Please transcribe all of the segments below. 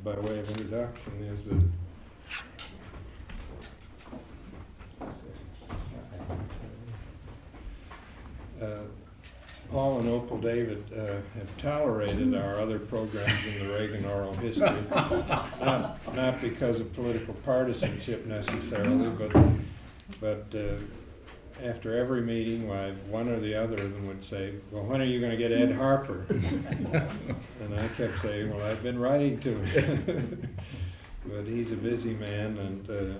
by way of introduction is that Paul and Opal David have tolerated our other programs in the Reagan oral history, not because of political partisanship necessarily, but after every meeting, one or the other of them would say, "Well, when are you going to get Ed Harper?" And I kept saying, "Well, I've been writing to him." But he's a busy man, and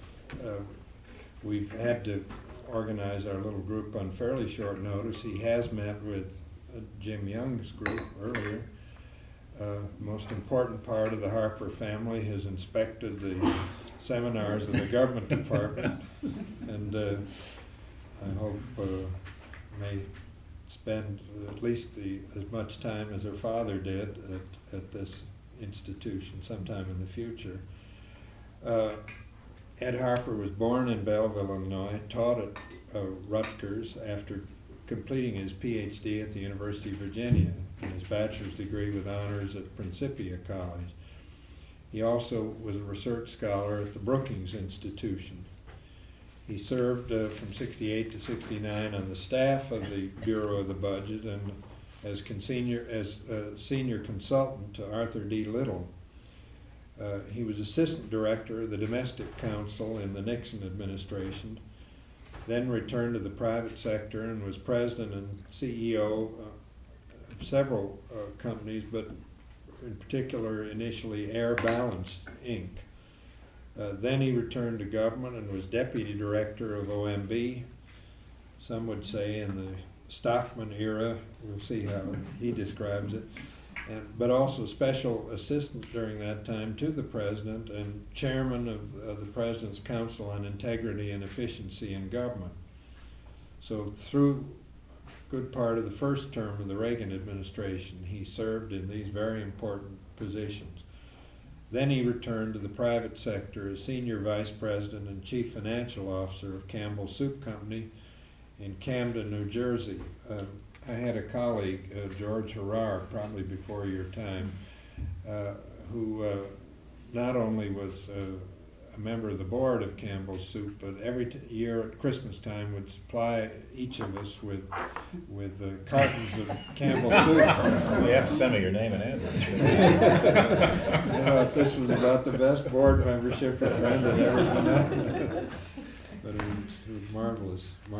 we've had to organize our little group on fairly short notice. He has met with Jim Young's group earlier. Most important part of the Harper family has inspected the seminars of the government department, and I hope may spend at least as much time as her father did at this institution sometime in the future. Ed Harper was born in Belleville, Illinois, taught at Rutgers after completing his PhD at the University of Virginia and his bachelor's degree with honors at Principia College. He also was a research scholar at the Brookings Institution. He served from 68 to 69 on the staff of the Bureau of the Budget and as senior consultant to Arthur D. Little. He was assistant director of the Domestic Council in the Nixon administration, then returned to the private sector and was president and CEO of several companies, but in particular initially Air Balance, Inc. Then he returned to government and was deputy director of OMB, some would say in the Stockman era. We'll see how he describes it. But also special assistant during that time to the president and chairman of the President's Council on Integrity and Efficiency in Government. So through a good part of the first term of the Reagan administration, he served in these very important positions. Then he returned to the private sector as senior vice president and chief financial officer of Campbell Soup Company in Camden, New Jersey. I had a colleague, George Harrar, probably before your time, who not only was a member of the board of Campbell's Soup, but every year at Christmas time would supply each of us with cartons of Campbell's Soup. You have to send me your name and address. You know, this was about the best board membership a friend had ever been at. But it was marvelous.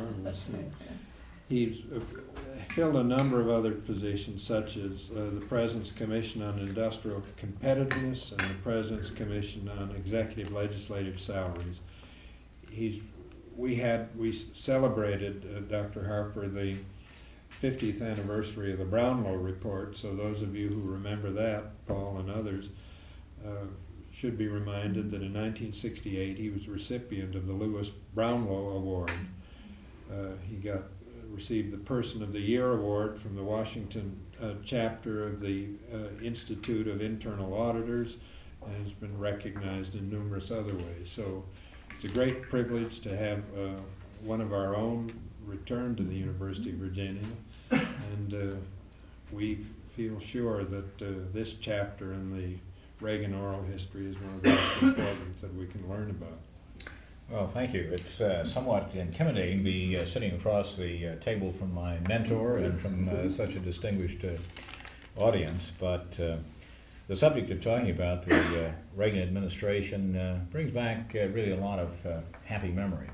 He's filled a number of other positions, such as the President's Commission on Industrial Competitiveness and the President's Commission on Executive Legislative Salaries. We celebrated, Dr. Harper, the 50th anniversary of the Brownlow Report, so those of you who remember that, Paul and others, should be reminded that in 1968 he was recipient of the Lewis Brownlow Award. He received the Person of the Year Award from the Washington chapter of the Institute of Internal Auditors and has been recognized in numerous other ways. So it's a great privilege to have one of our own return to the University of Virginia, and we feel sure that this chapter in the Reagan oral history is one of the most important that we can learn about. Well, thank you. It's somewhat intimidating to be sitting across the table from my mentor and from such a distinguished audience, but the subject of talking about the Reagan administration brings back really a lot of happy memories.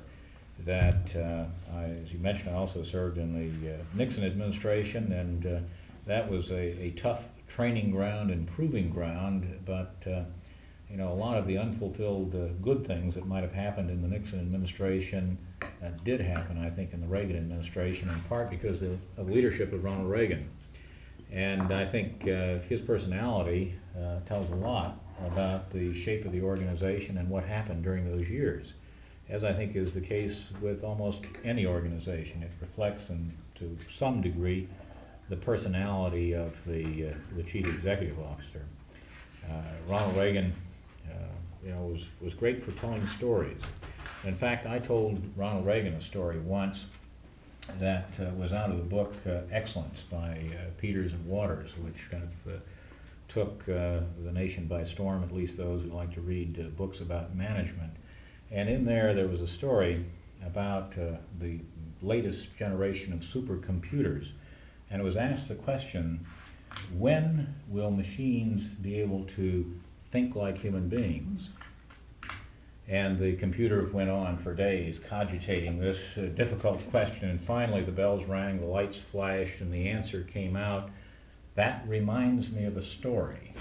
As you mentioned, I also served in the Nixon administration, and that was a tough training ground and proving ground, but a lot of the unfulfilled good things that might have happened in the Nixon administration did happen, I think, in the Reagan administration, in part because of the leadership of Ronald Reagan. And I think his personality tells a lot about the shape of the organization and what happened during those years, as I think is the case with almost any organization. It reflects, to some degree, the personality of the chief executive officer. Ronald Reagan was great for telling stories. In fact, I told Ronald Reagan a story once that was out of the book Excellence by Peters and Waters, which kind of took the nation by storm, at least those who like to read books about management. And in there was a story about the latest generation of supercomputers. And it was asked the question, when will machines be able to think like human beings? And the computer went on for days cogitating this difficult question, and finally the bells rang, the lights flashed, and the answer came out. That reminds me of a story.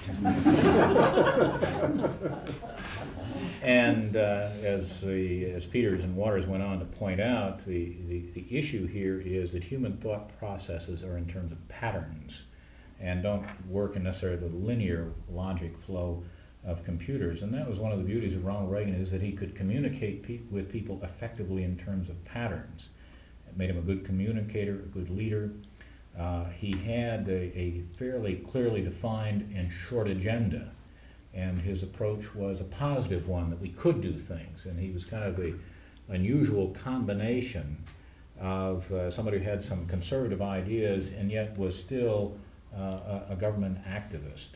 And as Peters and Waters went on to point out, the issue here is that human thought processes are in terms of patterns and don't work in necessarily the linear logic flow of computers. And that was one of the beauties of Ronald Reagan, is that he could communicate with people effectively in terms of patterns. It made him a good communicator, a good leader. He had a fairly clearly defined and short agenda, and his approach was a positive one, that we could do things. And he was kind of the unusual combination of somebody who had some conservative ideas and yet was still a government activist.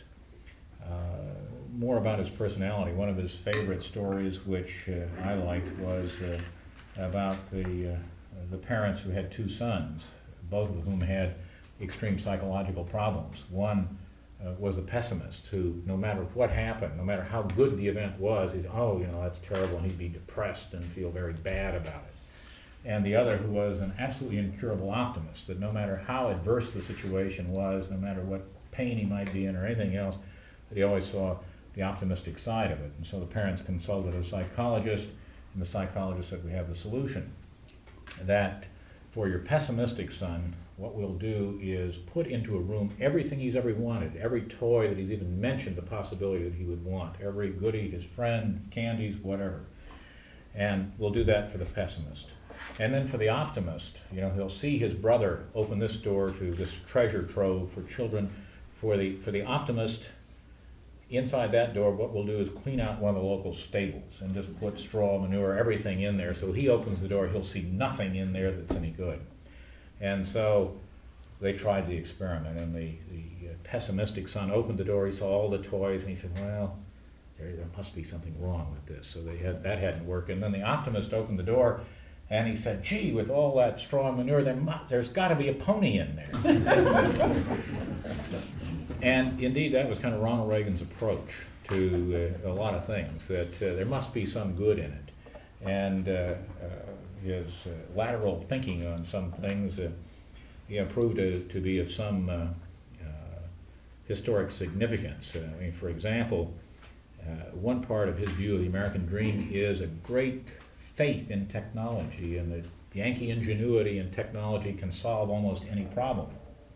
More about his personality. One of his favorite stories, which I liked, was about the parents who had two sons, both of whom had extreme psychological problems. One was a pessimist who, no matter what happened, no matter how good the event was, he'd, that's terrible, and he'd be depressed and feel very bad about it. And the other who was an absolutely incurable optimist, that no matter how adverse the situation was, no matter what pain he might be in or anything else, that he always saw the optimistic side of it. And so the parents consulted a psychologist, and the psychologist said, we have the solution. That for your pessimistic son, what we'll do is put into a room everything he's ever wanted, every toy that he's even mentioned the possibility that he would want, every goodie, his friend, candies, whatever. And we'll do that for the pessimist. And then for the optimist, he'll see his brother open this door to this treasure trove for children. For the optimist, inside that door, what we'll do is clean out one of the local stables and just put straw, manure, everything in there. So he opens the door, he'll see nothing in there that's any good. And so they tried the experiment, and the pessimistic son opened the door, he saw all the toys, and he said, well, there must be something wrong with this. So that hadn't worked. And then the optimist opened the door, and he said, gee, with all that straw and manure, there's got to be a pony in there. And indeed, that was kind of Ronald Reagan's approach to a lot of things, that there must be some good in it. And his lateral thinking on some things proved to be of some historic significance. For example, one part of his view of the American dream is a great faith in technology, and that Yankee ingenuity and technology can solve almost any problem.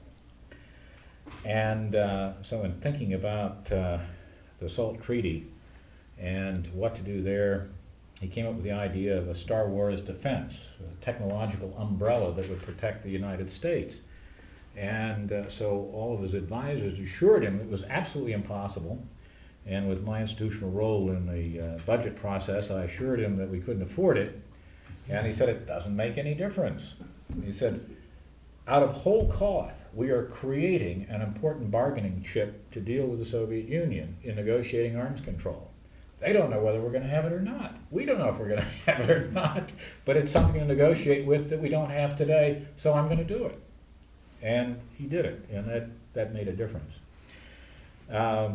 And so in thinking about the SALT Treaty and what to do there, he came up with the idea of a Star Wars defense, a technological umbrella that would protect the United States. And so all of his advisors assured him it was absolutely impossible. And with my institutional role in the budget process, I assured him that we couldn't afford it. And he said, it doesn't make any difference. He said, out of whole cloth, we are creating an important bargaining chip to deal with the Soviet Union in negotiating arms control. They don't know whether we're going to have it or not. We don't know if we're going to have it or not, but it's something to negotiate with that we don't have today, so I'm going to do it. And he did it, and that made a difference. I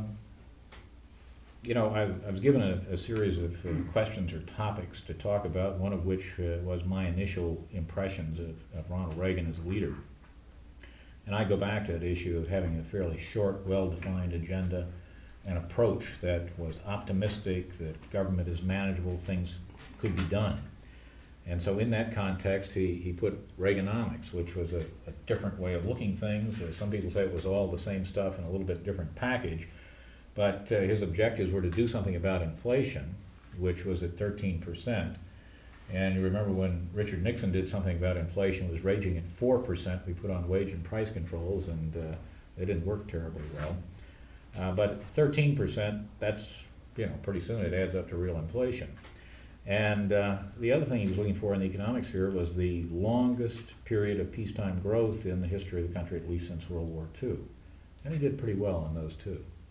was given a series of questions or topics to talk about, one of which was my initial impressions of Ronald Reagan as a leader. And I go back to that issue of having a fairly short, well-defined agenda, an approach that was optimistic, that government is manageable, things could be done. And so in that context, he put Reaganomics, which was a different way of looking things. Some people say it was all the same stuff in a little bit different package. But his objectives were to do something about inflation, which was at 13%. And you remember when Richard Nixon did something about inflation, it was raging at 4%. We put on wage and price controls, and they didn't work terribly well. But 13%, that's, pretty soon it adds up to real inflation. And the other thing he was looking for in the economic sphere was the longest period of peacetime growth in the history of the country, at least since World War II. And he did pretty well on those two.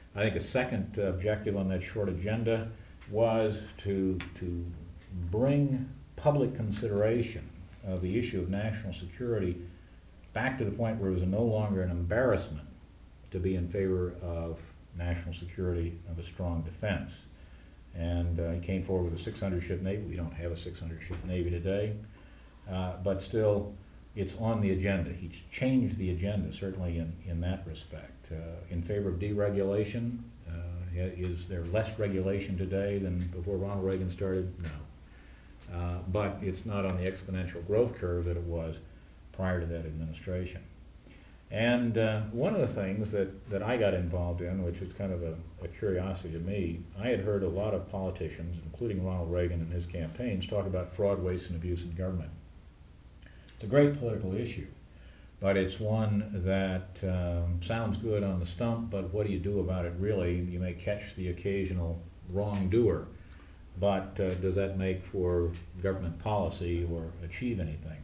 I think a second objective on that short agenda was to bring public consideration of the issue of national security back to the point where it was no longer an embarrassment to be in favor of national security, of a strong defense. And he came forward with a 600-ship Navy. We don't have a 600-ship Navy today, but still it's on the agenda. He's changed the agenda, certainly in that respect. In favor of deregulation, is there less regulation today than before Ronald Reagan started? No. But it's not on the exponential growth curve that it was prior to that administration. And one of the things that I got involved in, which is kind of a curiosity to me, I had heard a lot of politicians, including Ronald Reagan and his campaigns, talk about fraud, waste, and abuse in government. It's a great political issue, but it's one that sounds good on the stump, but what do you do about it really? You may catch the occasional wrongdoer, but does that make for government policy or achieve anything?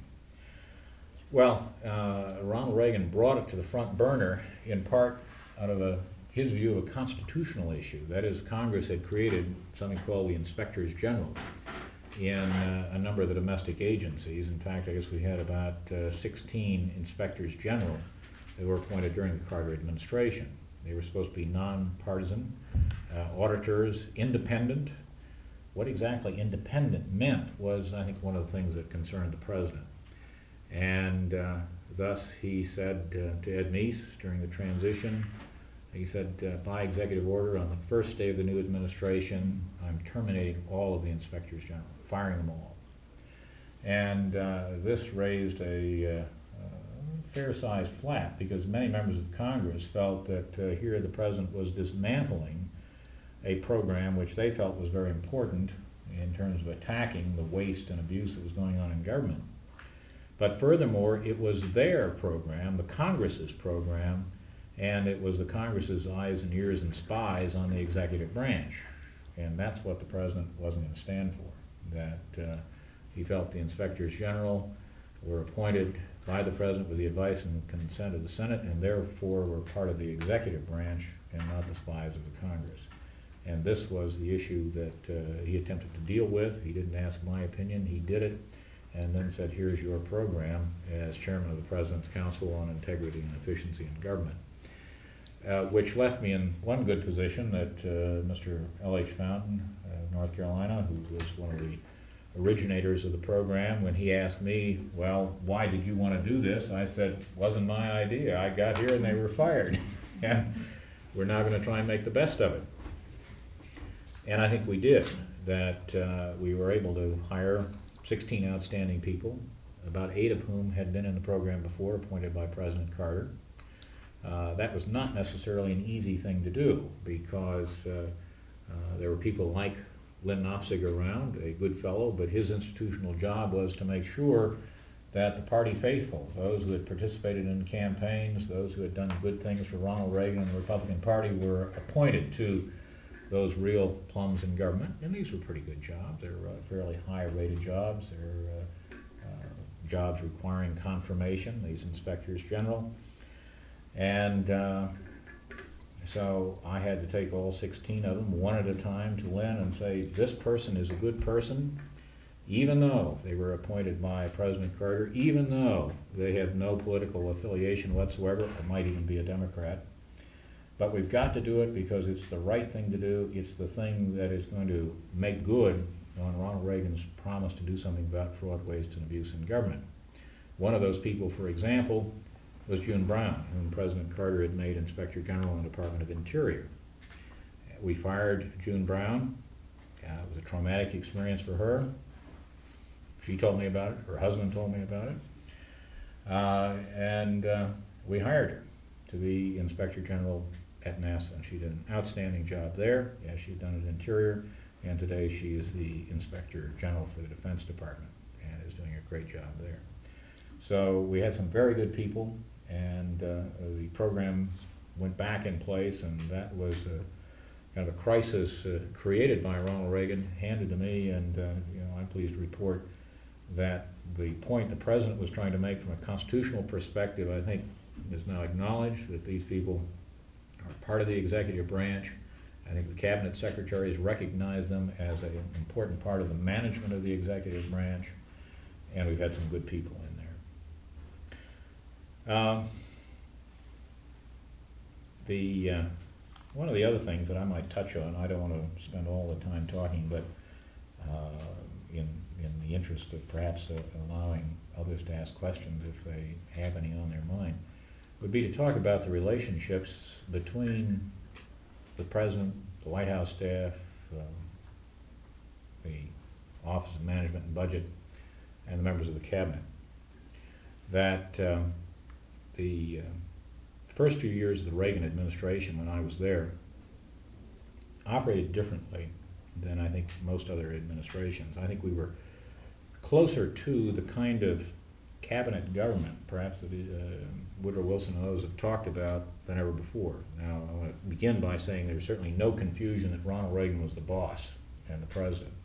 Well, Ronald Reagan brought it to the front burner in part out of his view of a constitutional issue. That is, Congress had created something called the Inspectors General in a number of the domestic agencies. In fact, I guess we had about 16 Inspectors General that were appointed during the Carter administration. They were supposed to be nonpartisan, auditors, independent. What exactly independent meant was, I think, one of the things that concerned the president. And thus he said to Ed Meese during the transition, he said, by executive order on the first day of the new administration, I'm terminating all of the Inspectors General, firing them all. And this raised a fair-sized flap because many members of Congress felt that here the president was dismantling a program which they felt was very important in terms of attacking the waste and abuse that was going on in government. But furthermore, it was their program, the Congress's program, and it was the Congress's eyes and ears and spies on the executive branch. And that's what the president wasn't going to stand for, that he felt the Inspectors General were appointed by the president with the advice and consent of the Senate, and therefore were part of the executive branch and not the spies of the Congress. And this was the issue that he attempted to deal with. He didn't ask my opinion, he did it, and then said, here's your program as chairman of the President's Council on Integrity and Efficiency in Government. Which left me in one good position that Mr. L.H. Fountain of North Carolina, who was one of the originators of the program, when he asked me, well, why did you want to do this? I said, it wasn't my idea. I got here and they were fired. And we're now going to try and make the best of it. And I think we did. That we were able to hire 16 outstanding people, about 8 of whom had been in the program before, appointed by President Carter. That was not necessarily an easy thing to do because there were people like Lynn Nofziger around, a good fellow, but his institutional job was to make sure that the party faithful, those who had participated in campaigns, those who had done good things for Ronald Reagan and the Republican Party were appointed to those real plums in government. And these were pretty good jobs. They were fairly high-rated jobs. They're jobs requiring confirmation, these Inspectors General. And so I had to take all 16 of them one at a time to Lynn and say, this person is a good person, even though they were appointed by President Carter, even though they have no political affiliation whatsoever, or might even be a Democrat. But we've got to do it because it's the right thing to do. It's the thing that is going to make good on Ronald Reagan's promise to do something about fraud, waste, and abuse in government. One of those people, for example, was June Brown, whom President Carter had made Inspector General in the Department of Interior. We fired June Brown. It was a traumatic experience for her. She told me about it. Her husband told me about it. And we hired her to be Inspector General at NASA. And she did an outstanding job there. Yeah, she had done it in Interior. And today she is the Inspector General for the Defense Department and is doing a great job there. So we had some very good people, and the program went back in place, and that was kind of a crisis created by Ronald Reagan, handed to me, and I'm pleased to report that the point the President was trying to make from a constitutional perspective, I think, is now acknowledged, that these people are part of the executive branch. I think the cabinet secretaries recognize them as an important part of the management of the executive branch, and we've had some good people in there. One of the other things that I might touch on, I don't want to spend all the time talking, but in the interest of perhaps allowing others to ask questions if they have any on their mind, would be to talk about the relationships between the President, the White House staff, the Office of Management and Budget, and the members of the Cabinet. That the first few years of the Reagan administration, when I was there, operated differently than I think most other administrations. I think we were closer to the kind of cabinet government, perhaps, that Woodrow Wilson and others have talked about than ever before. Now, I want to begin by saying there's certainly no confusion that Ronald Reagan was the boss and the president.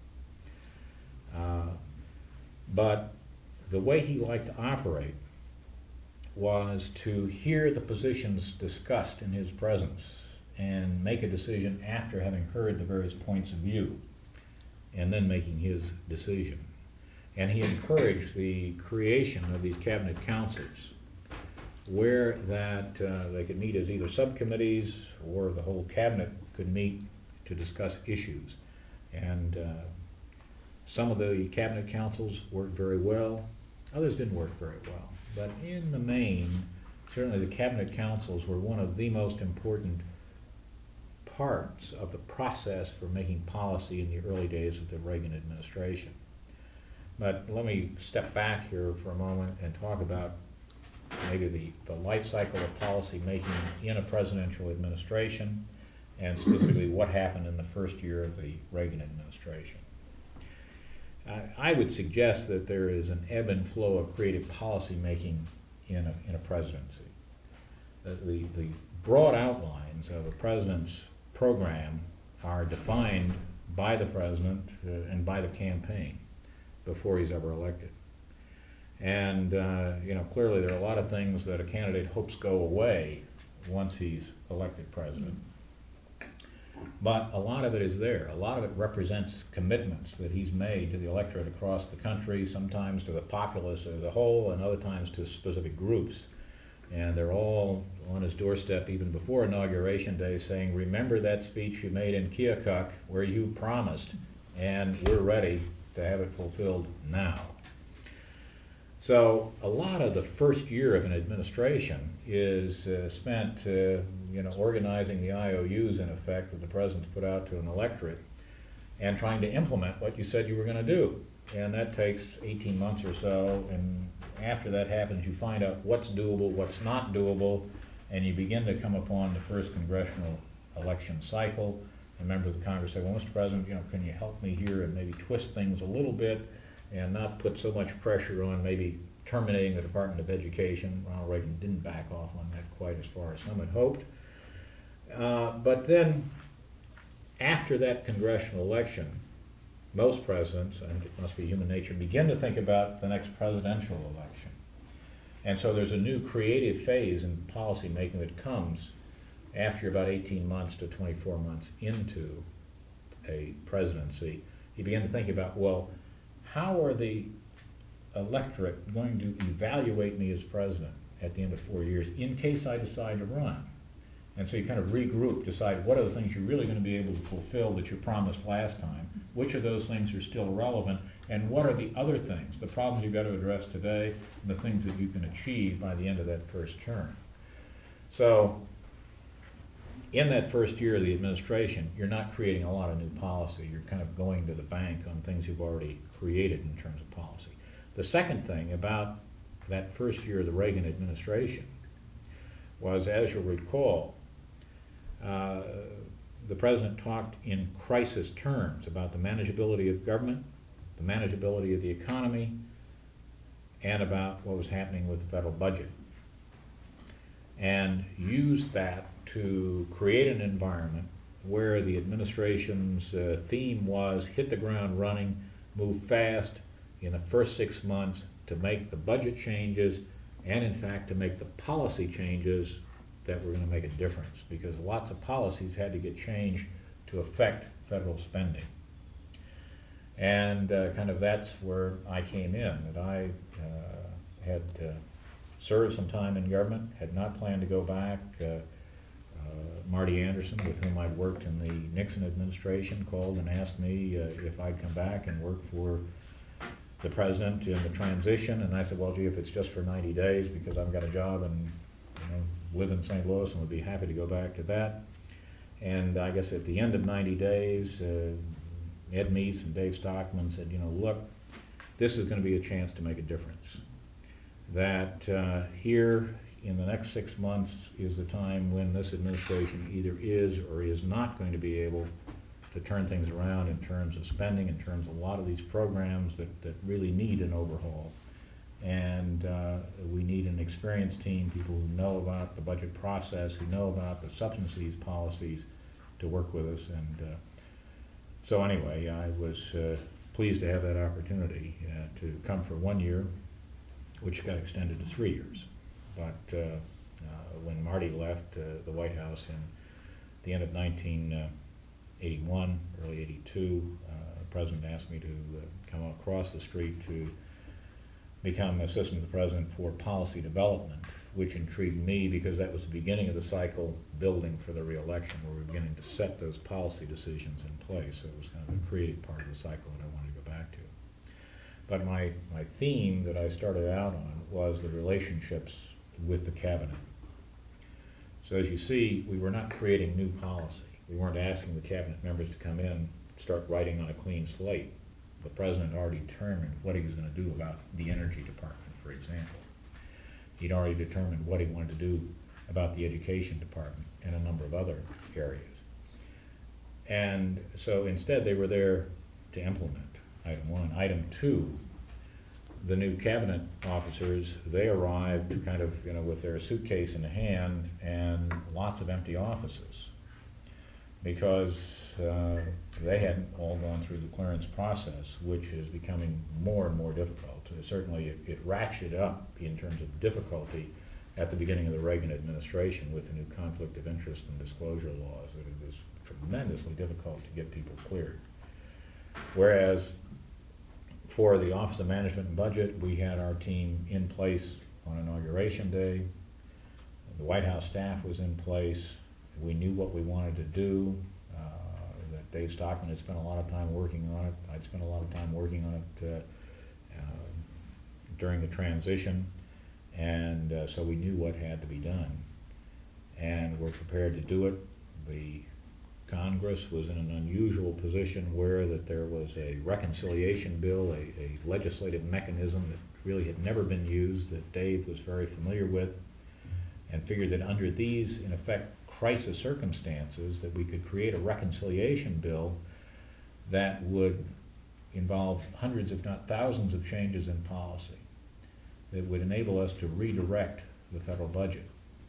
But the way he liked to operate was to hear the positions discussed in his presence and make a decision after having heard the various points of view and then making his decision. And he encouraged the creation of these cabinet councils where that they could meet as either subcommittees or the whole cabinet could meet to discuss issues. And some of the cabinet councils worked very well, others didn't work very well. But in the main, certainly the cabinet councils were one of the most important parts of the process for making policy in the early days of the Reagan administration. But let me step back here for a moment and talk about maybe the life cycle of policy making in a presidential administration, and specifically what happened in the first year of the Reagan administration. I would suggest that there is an ebb and flow of creative policy making in a presidency. The broad outlines of a president's program are defined by the president and by the campaign before he's ever elected. And clearly there are a lot of things that a candidate hopes go away once he's elected president. But a lot of it is there. A lot of it represents commitments that he's made to the electorate across the country, sometimes to the populace as a whole, and other times to specific groups. And they're all on his doorstep even before Inauguration Day saying, remember that speech you made in Keokuk where you promised, and we're ready to have it fulfilled now. So a lot of the first year of an administration is spent organizing the IOUs, in effect, that the president's put out to an electorate and trying to implement what you said you were going to do. And that takes 18 months or so, and after that happens you find out what's doable, what's not doable, and you begin to come upon the first congressional election cycle. And members of the Congress say, well, Mr. President, can you help me here and maybe twist things a little bit and not put so much pressure on maybe terminating the Department of Education. Ronald Reagan didn't back off on that quite as far as some had hoped. But then, after that congressional election, most presidents, and it must be human nature, begin to think about the next presidential election. And so there's a new creative phase in policy making that comes after about 18 months to 24 months into a presidency. You begin to think about, well, how are the electorate going to evaluate me as president at the end of 4 years in case I decide to run? And so you kind of regroup, decide what are the things you're really going to be able to fulfill that you promised last time, which of those things are still relevant, and what are the other things, the problems you've got to address today, and the things that you can achieve by the end of that first term. So in that first year of the administration, you're not creating a lot of new policy. You're kind of going to the bank on things you've already created in terms of policy. The second thing about that first year of the Reagan administration was, as you'll recall, the president talked in crisis terms about the manageability of government, the manageability of the economy, and about what was happening with the federal budget. And used that to create an environment where the administration's theme was hit the ground running, move fast in the first 6 months to make the budget changes and, in fact, to make the policy changes that were going to make a difference, because lots of policies had to get changed to affect federal spending. And kind of that's where I came in, that I had served some time in government, had not planned to go back. Marty Anderson, with whom I'd worked in the Nixon administration, called and asked me if I'd come back and work for the president in the transition, and I said, well, gee, if it's just for 90 days, because I've got a job and live in St. Louis and would be happy to go back to that. And I guess at the end of 90 days, Ed Meese and Dave Stockman said, look, this is going to be a chance to make a difference. That here in the next 6 months is the time when this administration either is or is not going to be able to turn things around in terms of spending, in terms of a lot of these programs that really need an overhaul. And we need an experienced team, people who know about the budget process, who know about the substance of these policies, to work with us. And so anyway, I was pleased to have that opportunity to come for 1 year, which got extended to 3 years. But when Marty left the White House in the end of 1981, early 82, the president asked me to come across the street to become assistant to the president for policy development, which intrigued me because that was the beginning of the cycle building for the re-election, where we were beginning to set those policy decisions in place. So it was kind of the creative part of the cycle that I wanted to go back to. But my theme that I started out on was the relationships with the cabinet. So as you see, we were not creating new policy. We weren't asking the cabinet members to come in, start writing on a clean slate. The president already determined what he was going to do about the energy department, for example. He'd already determined what he wanted to do about the education department and a number of other areas. And so instead they were there to implement, item one. Item two, the new cabinet officers, they arrived kind of, with their suitcase in hand and lots of empty offices, because they hadn't all gone through the clearance process, which is becoming more and more difficult. Certainly it ratcheted up in terms of difficulty at the beginning of the Reagan administration with the new conflict of interest and disclosure laws, that it was tremendously difficult to get people cleared. Whereas for the Office of Management and Budget, we had our team in place on Inauguration Day. The White House staff was in place. We knew what we wanted to do. That Dave Stockman had spent a lot of time working on it. I'd spent a lot of time working on it during the transition. And so we knew what had to be done. And we're prepared to do it. The Congress was in an unusual position where that there was a reconciliation bill, a legislative mechanism that really had never been used, that Dave was very familiar with, and figured that under these, in effect, crisis circumstances, that we could create a reconciliation bill that would involve hundreds, if not thousands, of changes in policy that would enable us to redirect the federal budget.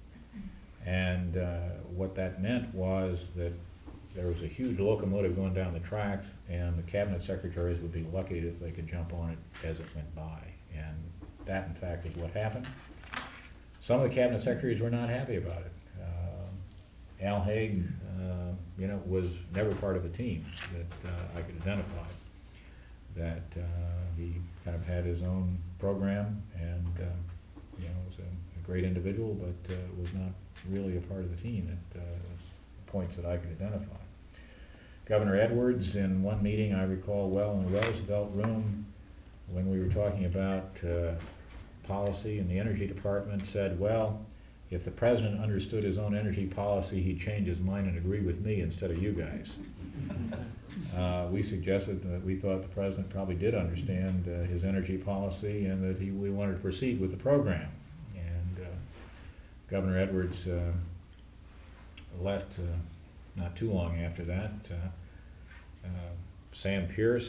And what that meant was that there was a huge locomotive going down the tracks, and the cabinet secretaries would be lucky if they could jump on it as it went by. And that, in fact, is what happened. Some of the cabinet secretaries were not happy about it. Al Haig, was never part of a team that I could identify. That he kind of had his own program, and was a great individual, but was not really a part of the team at points that I could identify. Governor Edwards, in one meeting I recall well in the Roosevelt room, when we were talking about policy in the energy department, said, well, if the president understood his own energy policy, he'd change his mind and agree with me instead of you guys. We suggested that we thought the president probably did understand his energy policy, and that we wanted to proceed with the program. And Governor Edwards left not too long after that. Sam Pierce,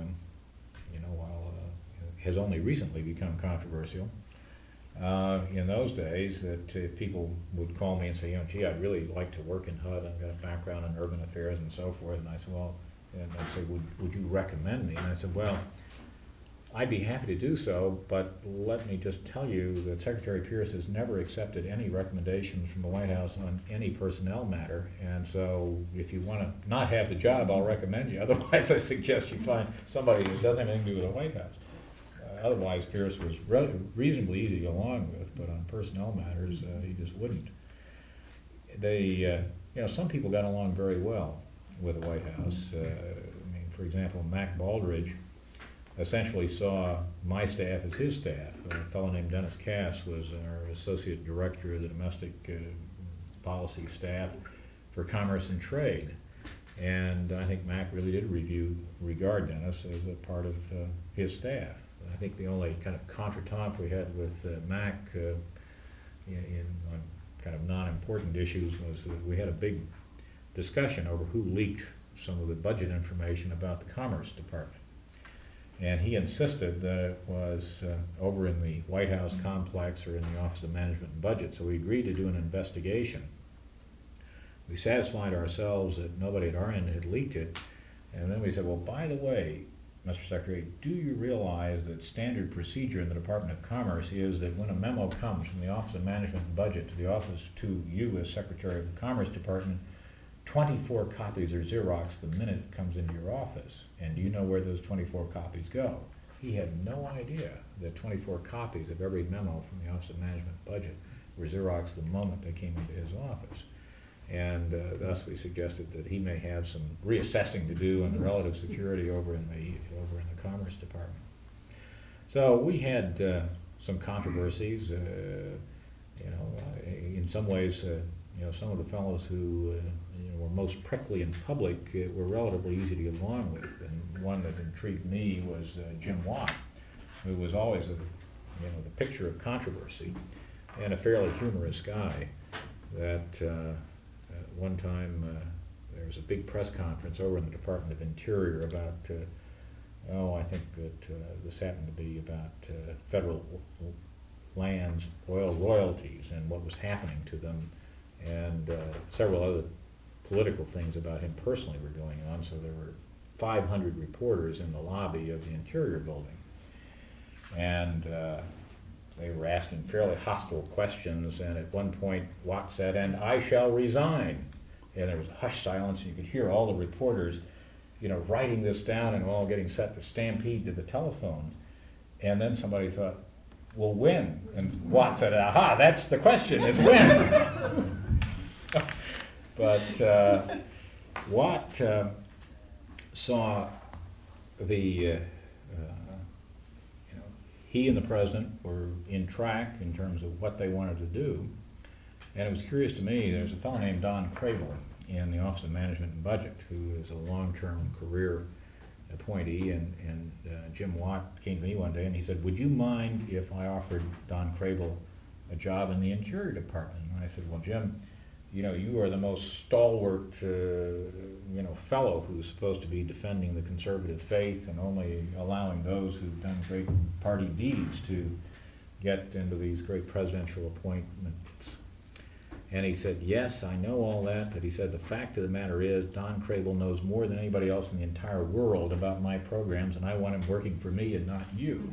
has only recently become controversial. In those days, that people would call me and say, gee, I'd really like to work in HUD. I've got a background in urban affairs and so forth. And I said, well, and I said, would you recommend me? And I said, well, I'd be happy to do so, but let me just tell you that Secretary Pierce has never accepted any recommendations from the White House on any personnel matter, and so if you want to not have the job, I'll recommend you. Otherwise, I suggest you find somebody that doesn't have anything to do with the White House. Otherwise, Pierce was reasonably easy to get along with, but on personnel matters, he just wouldn't. Some people got along very well with the White House. For example, Mac Baldridge essentially saw my staff as his staff. A fellow named Dennis Cass was our associate director of the domestic policy staff for Commerce and Trade. And I think Mac really did regard Dennis as a part of his staff. I think the only kind of contretemps we had with Mac on kind of non-important issues was that we had a big discussion over who leaked some of the budget information about the Commerce Department. And he insisted that it was over in the White House complex or in the Office of Management and Budget, so we agreed to do an investigation. We satisfied ourselves that nobody at our end had leaked it, and then we said, well, by the way, Mr. Secretary, do you realize that standard procedure in the Department of Commerce is that when a memo comes from the Office of Management and Budget to the office to you as Secretary of the Commerce Department, 24 copies are Xeroxed the minute it comes into your office. And do you know where those 24 copies go? He had no idea that 24 copies of every memo from the Office of Management and Budget were Xeroxed the moment they came into his office. And thus we suggested that he may have some reassessing to do on the relative security over in the Commerce Department. So we had some controversies. In some ways, some of the fellows who were most prickly in public were relatively easy to get along with. And one that intrigued me was Jim Watt, who was always the picture of controversy and a fairly humorous guy. That at one time there was a big press conference over in the Department of Interior about I think that this happened to be about federal lands, oil royalties, and what was happening to them, and several other political things about him personally were going on. So there were 500 reporters in the lobby of the Interior building, and they were asking fairly hostile questions, and at one point Watt said, "And I shall resign." And there was a hushed silence, and you could hear all the reporters writing this down and all getting set to stampede to the telephone. And then somebody thought, well, when? And Watt said, aha, that's the question, is when. But Watt saw he and the president were in track in terms of what they wanted to do. And it was curious to me, there's a fellow named Don Crable in the Office of Management and Budget who is a long-term career appointee, and Jim Watt came to me one day and he said, would you mind if I offered Don Crable a job in the Interior Department? And I said, well, Jim, you are the most stalwart, fellow who's supposed to be defending the conservative faith and only allowing those who've done great party deeds to get into these great presidential appointments. And he said, yes, I know all that, but he said, the fact of the matter is Don Crable knows more than anybody else in the entire world about my programs, and I want him working for me and not you.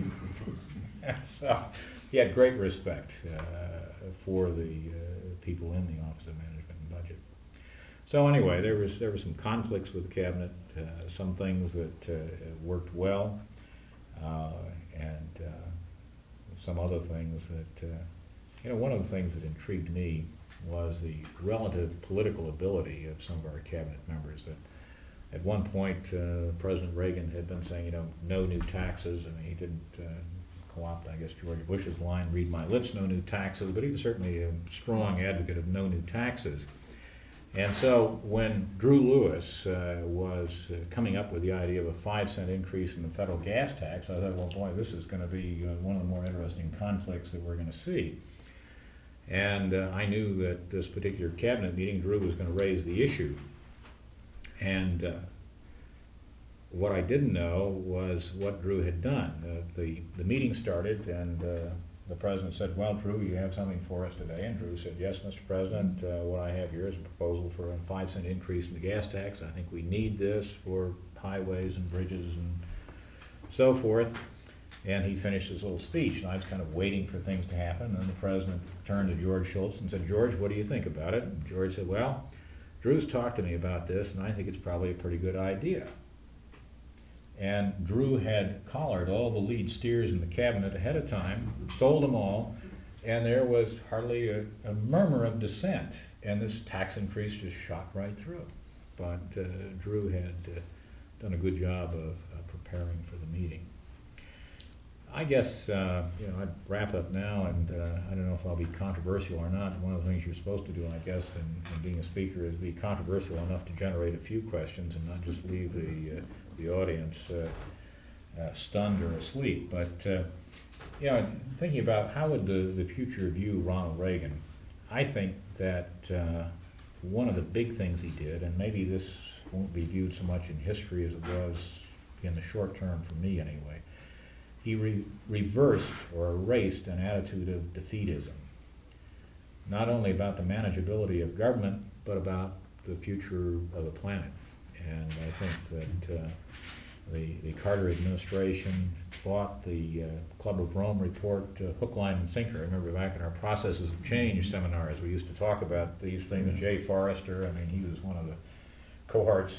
So he had great respect for the people in the Office of Management and Budget. So anyway, there were some conflicts with the cabinet, some things that worked well, and some other things that one of the things that intrigued me was the relative political ability of some of our cabinet members. That at one point, President Reagan had been saying, no new taxes. I mean, he didn't co-opt, I guess, George Bush's line, read my lips, no new taxes, but he was certainly a strong advocate of no new taxes. And so when Drew Lewis was coming up with the idea of a 5-cent increase in the federal gas tax, I thought, well, boy, this is going to be one of the more interesting conflicts that we're going to see. And I knew that this particular cabinet meeting, Drew was going to raise the issue. And what I didn't know was what Drew had done. The meeting started, and the president said, well, Drew, you have something for us today. And Drew said, yes, Mr. President, what I have here is a proposal for a 5-cent increase in the gas tax. I think we need this for highways and bridges and so forth. And he finished his little speech, and I was kind of waiting for things to happen. And the president turned to George Shultz and said, "George, what do you think about it?" And George said, "Well, Drew's talked to me about this, and I think it's probably a pretty good idea." And Drew had collared all the lead steers in the cabinet ahead of time, sold them all, and there was hardly a murmur of dissent. And this tax increase just shot right through. But Drew had done a good job of preparing for the meeting. I guess I'd wrap up now, and I don't know if I'll be controversial or not. One of the things you're supposed to do, I guess, in being a speaker is be controversial enough to generate a few questions and not just leave the audience stunned or asleep. But thinking about how would the future view Ronald Reagan, I think that one of the big things he did, and maybe this won't be viewed so much in history as it was in the short term for me anyway, he reversed or erased an attitude of defeatism, not only about the manageability of government, but about the future of the planet. And I think that the Carter administration bought the Club of Rome report hook, line, and sinker. I remember back in our Processes of Change seminars, we used to talk about these things. Jay Forrester, I mean, he was one of the cohorts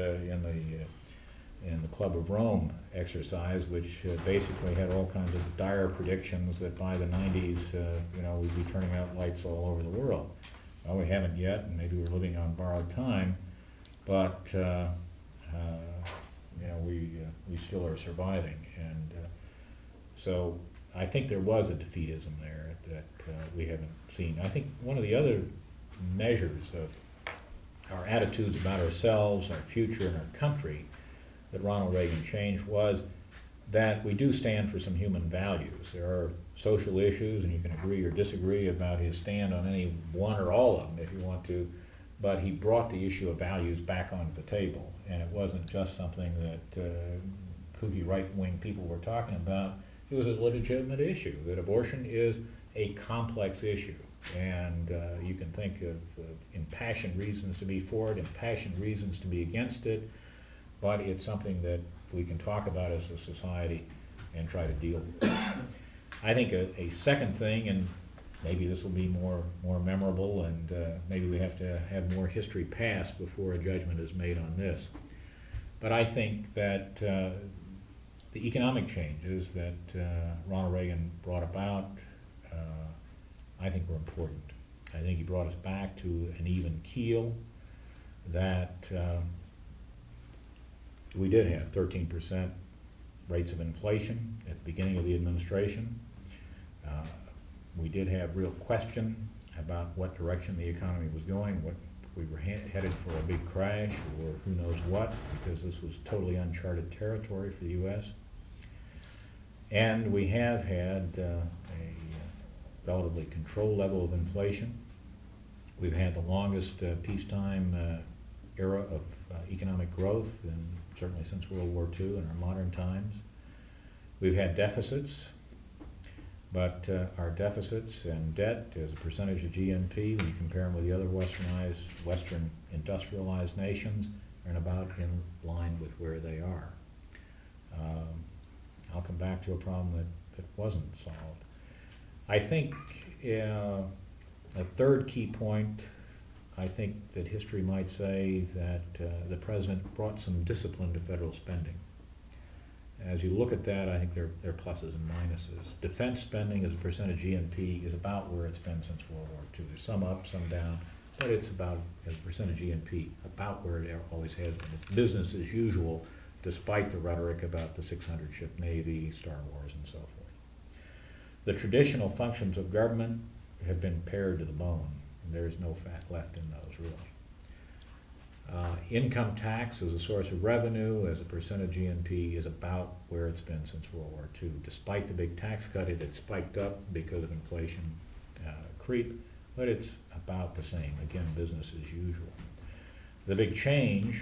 in the Club of Rome exercise, which basically had all kinds of dire predictions that by the 90s, we'd be turning out lights all over the world. Well, we haven't yet, and maybe we're living on borrowed time, but we still are surviving. And so I think there was a defeatism there that we haven't seen. I think one of the other measures of our attitudes about ourselves, our future, and our country that Ronald Reagan changed was that we do stand for some human values. There are social issues, and you can agree or disagree about his stand on any one or all of them if you want to, but he brought the issue of values back onto the table, and it wasn't just something that kooky right-wing people were talking about. It was a legitimate issue, that abortion is a complex issue, and you can think of impassioned reasons to be for it, impassioned reasons to be against it, but it's something that we can talk about as a society and try to deal with. I think a second thing, and maybe this will be more memorable, and maybe we have to have more history pass before a judgment is made on this, but I think that the economic changes that Ronald Reagan brought about, I think were important. I think he brought us back to an even keel, that we did have 13% rates of inflation at the beginning of the administration. We did have real question about what direction the economy was going, what we were headed for a big crash or who knows what, because this was totally uncharted territory for the U.S. And we have had a relatively controlled level of inflation. We've had the longest peacetime era of economic growth, and certainly since World War II in our modern times. We've had deficits, but our deficits and debt as a percentage of GNP, when you compare them with the other Western industrialized nations, are about in line with where they are. I'll come back to a problem that wasn't solved. I think a third key point, I think that history might say that the president brought some discipline to federal spending. As you look at that, I think there are pluses and minuses. Defense spending as a percent of GNP is about where it's been since World War II. There's some up, some down, but it's about, as a percent of GNP, about where it always has been. It's business as usual, despite the rhetoric about the 600-ship Navy, Star Wars, and so forth. The traditional functions of government have been pared to the bone. There's no fat left in those, really. Income tax as a source of revenue, as a percent of GNP, is about where it's been since World War II. Despite the big tax cut, it had spiked up because of inflation creep, but it's about the same. Again, business as usual. The big change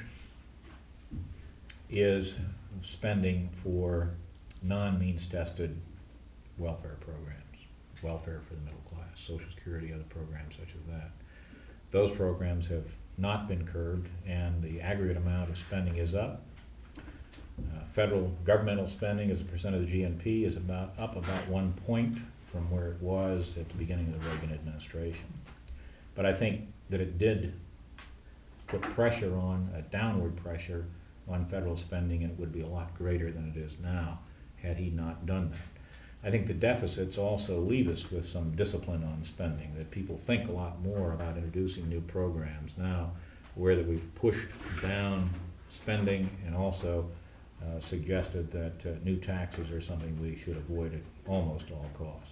is spending for non-means-tested welfare programs, welfare for the middle class, Social Security, other programs such as that. Those programs have not been curbed, and the aggregate amount of spending is up. Federal governmental spending as a percent of the GNP is up about 1 point from where it was at the beginning of the Reagan administration. But I think that it did put pressure on, a downward pressure on federal spending, and it would be a lot greater than it is now had he not done that. I think the deficits also leave us with some discipline on spending, that people think a lot more about introducing new programs now, where that we've pushed down spending and also suggested that new taxes are something we should avoid at almost all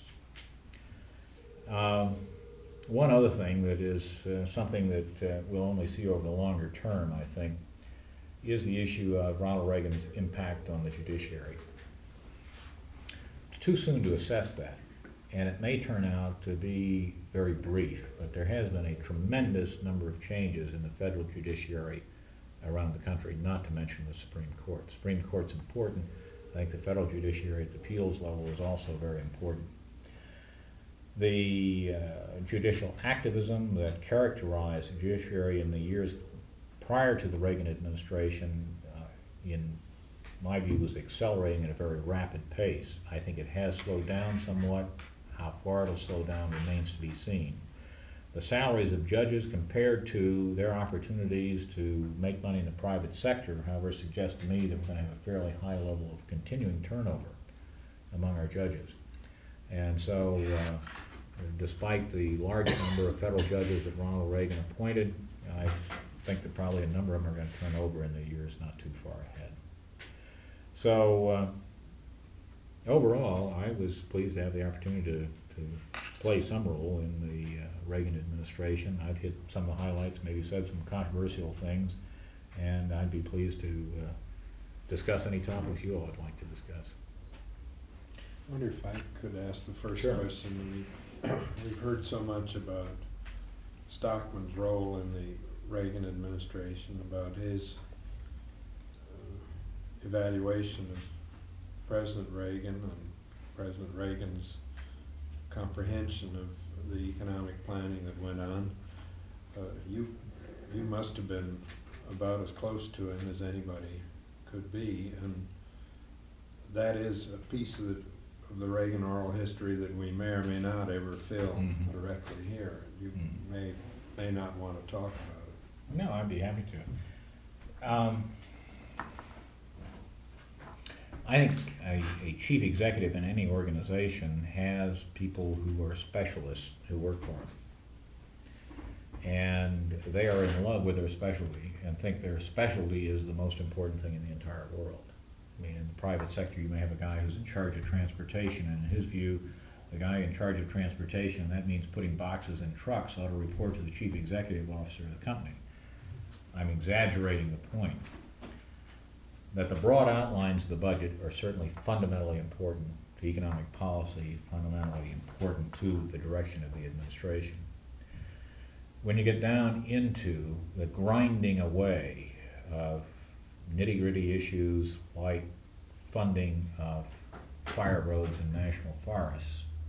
costs. One other thing that is something that we'll only see over the longer term, I think, is the issue of Ronald Reagan's impact on the judiciary. It's too soon to assess that, and it may turn out to be very brief, but there has been a tremendous number of changes in the federal judiciary around the country, not to mention the Supreme Court. The Supreme Court's important. I think the federal judiciary at the appeals level is also very important. The judicial activism that characterized the judiciary in the years prior to the Reagan administration, in my view, was accelerating at a very rapid pace. I think it has slowed down somewhat. How far it'll slow down remains to be seen. The salaries of judges compared to their opportunities to make money in the private sector, however, suggests to me that we're going to have a fairly high level of continuing turnover among our judges. And so, despite the large number of federal judges that Ronald Reagan appointed, I think that probably a number of them are going to turn over in the years not too far ahead. So, overall, I was pleased to have the opportunity to play some role in the Reagan administration. I've hit some of the highlights, maybe said some controversial things, and I'd be pleased to discuss any topics you all would like to discuss. I wonder if I could ask the first Sure. question. We've heard so much about Stockman's role in the Reagan administration, about his evaluation of President Reagan and President Reagan's comprehension of the economic planning that went on. You must have been about as close to him as anybody could be, and that is a piece of the Reagan oral history that we may or may not ever film directly here. You may not want to talk about it. No, I'd be happy to. I think a chief executive in any organization has people who are specialists who work for him. And they are in love with their specialty and think their specialty is the most important thing in the entire world. I mean, in the private sector, you may have a guy who's in charge of transportation, and in his view, the guy in charge of transportation, that means putting boxes in trucks, ought to report to the chief executive officer of the company. I'm exaggerating the point. That the broad outlines of the budget are certainly fundamentally important to economic policy, fundamentally important to the direction of the administration. When you get down into the grinding away of nitty-gritty issues like funding of fire roads in national forests,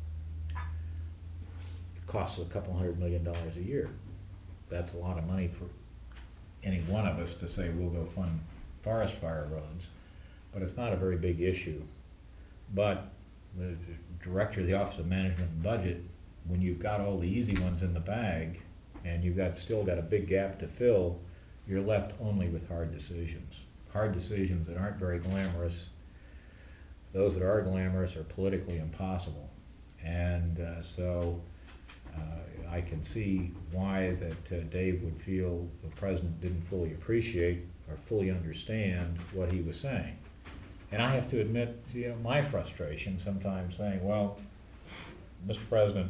it costs a couple $100 million a year. That's a lot of money for any one of us to say we'll go fund forest fire roads, but it's not a very big issue. But the director of the Office of Management and Budget, when you've got all the easy ones in the bag and you've still got a big gap to fill, you're left only with hard decisions. Hard decisions that aren't very glamorous. Those that are glamorous are politically impossible. And so I can see why that Dave would feel the president didn't fully appreciate or fully understand what he was saying. And I have to admit, my frustration sometimes saying, well, Mr. President,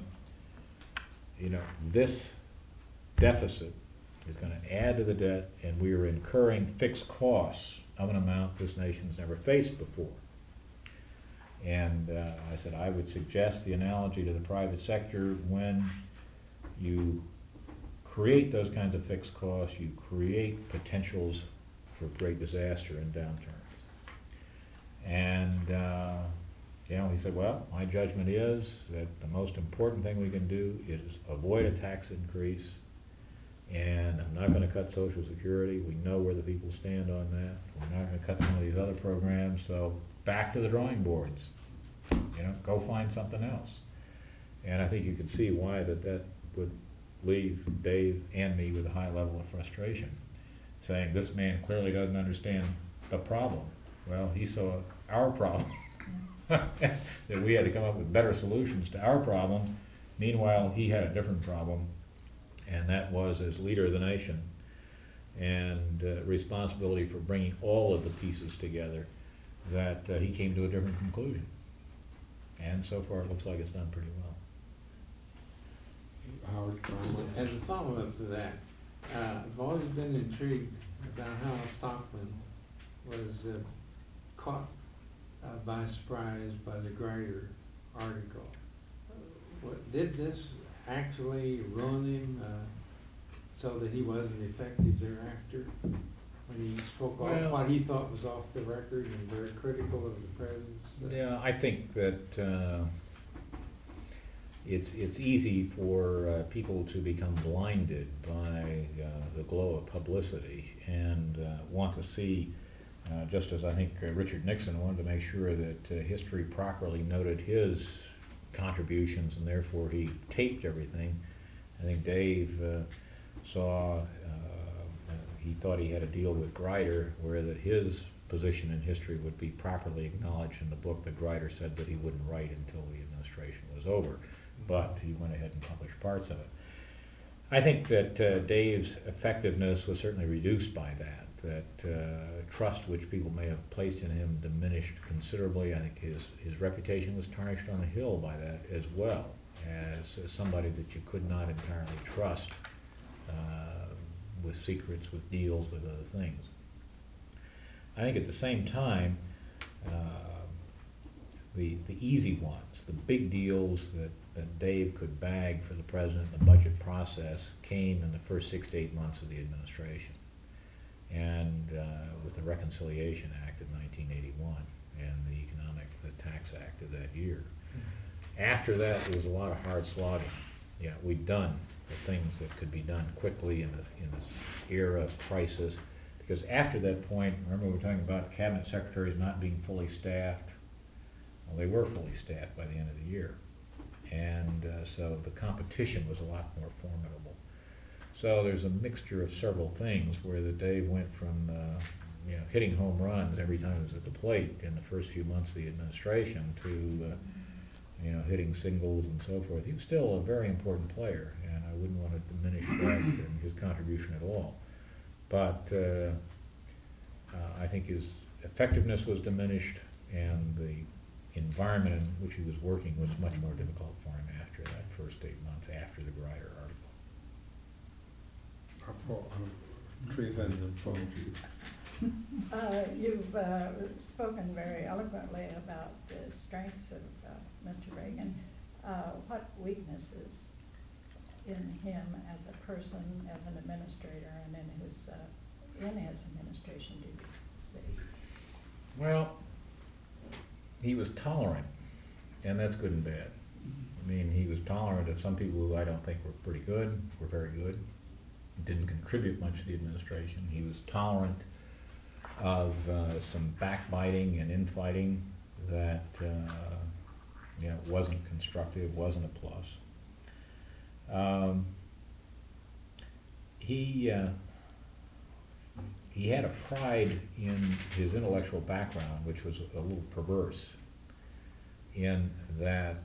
this deficit is going to add to the debt, and we are incurring fixed costs of an amount this nation's never faced before. And I said I would suggest the analogy to the private sector. When you create those kinds of fixed costs, you create potentials for great disaster and downturns. And he said, well, my judgment is that the most important thing we can do is avoid a tax increase And I'm not going to cut Social Security. We know where the people stand on that. We're not going to cut some of these other programs. So back to the drawing boards. Go find something else. And I think you can see why that would leave Dave and me with a high level of frustration, saying this man clearly doesn't understand the problem. Well, he saw our problem, that we had to come up with better solutions to our problem. Meanwhile, he had a different problem, and that was as leader of the nation and responsibility for bringing all of the pieces together, that he came to a different conclusion. And so far it looks like it's done pretty well. Howard, as a follow-up to that, I've always been intrigued about how Stockman was caught by surprise by the Grider article. Did this actually ruin him so that he wasn't effective thereafter? When he spoke off what he thought was off the record and very critical of the president's? Yeah, I think that it's easy for people to become blinded by the glow of publicity and want to see, just as I think Richard Nixon wanted to make sure that history properly noted his contributions and therefore he taped everything. I think Dave saw, he thought he had a deal with Grider where that his position in history would be properly acknowledged in the book that Grider said that he wouldn't write until the administration was over. But he went ahead and published parts of it. I think that Dave's effectiveness was certainly reduced by that trust which people may have placed in him diminished considerably. I think his reputation was tarnished on the Hill by that as well, as somebody that you could not entirely trust with secrets, with deals, with other things. I think at the same time, the easy ones, the big deals that Dave could bag for the president in the budget process came in the first 6 to 8 months of the administration. And with the Reconciliation Act of 1981 and the Tax Act of that year. After that, there was a lot of hard slogging. Yeah, we'd done the things that could be done quickly in this era of crisis. Because after that point, remember we were talking about the cabinet secretaries not being fully staffed. Well, they were fully staffed by the end of the year. And so the competition was a lot more formidable. So there's a mixture of several things where the Dave went from hitting home runs every time he was at the plate in the first few months of the administration to hitting singles and so forth. He was still a very important player, and I wouldn't want to diminish that and his contribution at all. But I think his effectiveness was diminished, and the environment in which he was working was much more difficult for him after that first 8 months after the Grider article. You've spoken very eloquently about the strengths of Mr. Reagan. What weaknesses in him as a person, as an administrator, and in his administration do you see? Well, he was tolerant, and that's good and bad. I mean, he was tolerant of some people who I don't think were pretty good, were very good, didn't contribute much to the administration. He was tolerant of some backbiting and infighting that wasn't constructive, wasn't a plus. He had a pride in his intellectual background, which was a little perverse, in that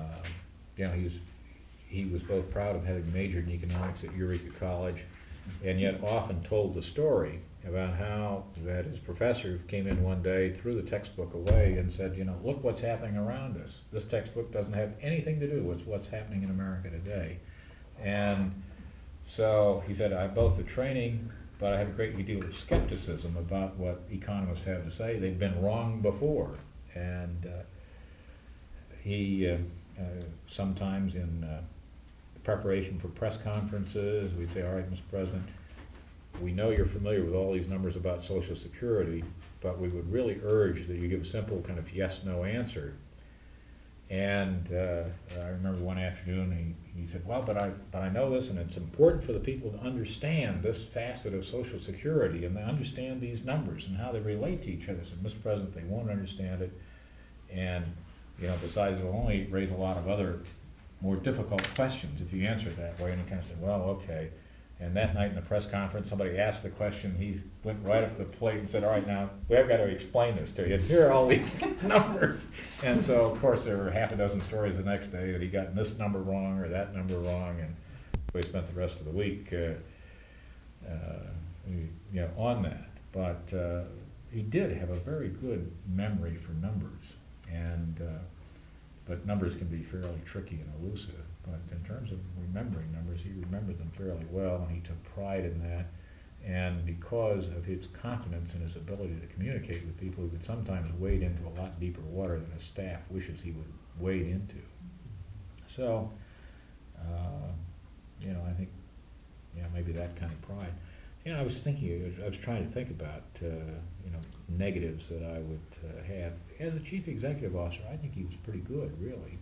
he was both proud of having majored in economics at Eureka College, and yet often told the story about how that his professor came in one day, threw the textbook away, and said, look what's happening around us. This textbook doesn't have anything to do with what's happening in America today. And so he said, I have both the training, but I have a great deal of skepticism about what economists have to say. They've been wrong before. And he sometimes in preparation for press conferences, we'd say, all right, Mr. President, we know you're familiar with all these numbers about Social Security, but we would really urge that you give a simple kind of yes-no answer. And I remember one afternoon he said, well, but I know this, and it's important for the people to understand this facet of Social Security, and they understand these numbers and how they relate to each other. I said, Mr. President, they won't understand it, and besides, it will only raise a lot of other more difficult questions if you answer it that way. And he kind of said, well, okay. And that night in the press conference, somebody asked the question. He went right up to the plate and said, all right, now, we've got to explain this to you. And here are all these numbers. And so, of course, there were half a dozen stories the next day that he got this number wrong or that number wrong. And we spent the rest of the week on that. But he did have a very good memory for numbers. And but numbers can be fairly tricky and elusive. But in terms of remembering numbers, he remembered them fairly well, and he took pride in that. And because of his confidence in his ability to communicate with people, he would sometimes wade into a lot deeper water than his staff wishes he would wade into. So, I think, maybe that kind of pride. I was trying to think about, negatives that I would have. As a chief executive officer, I think he was pretty good, really.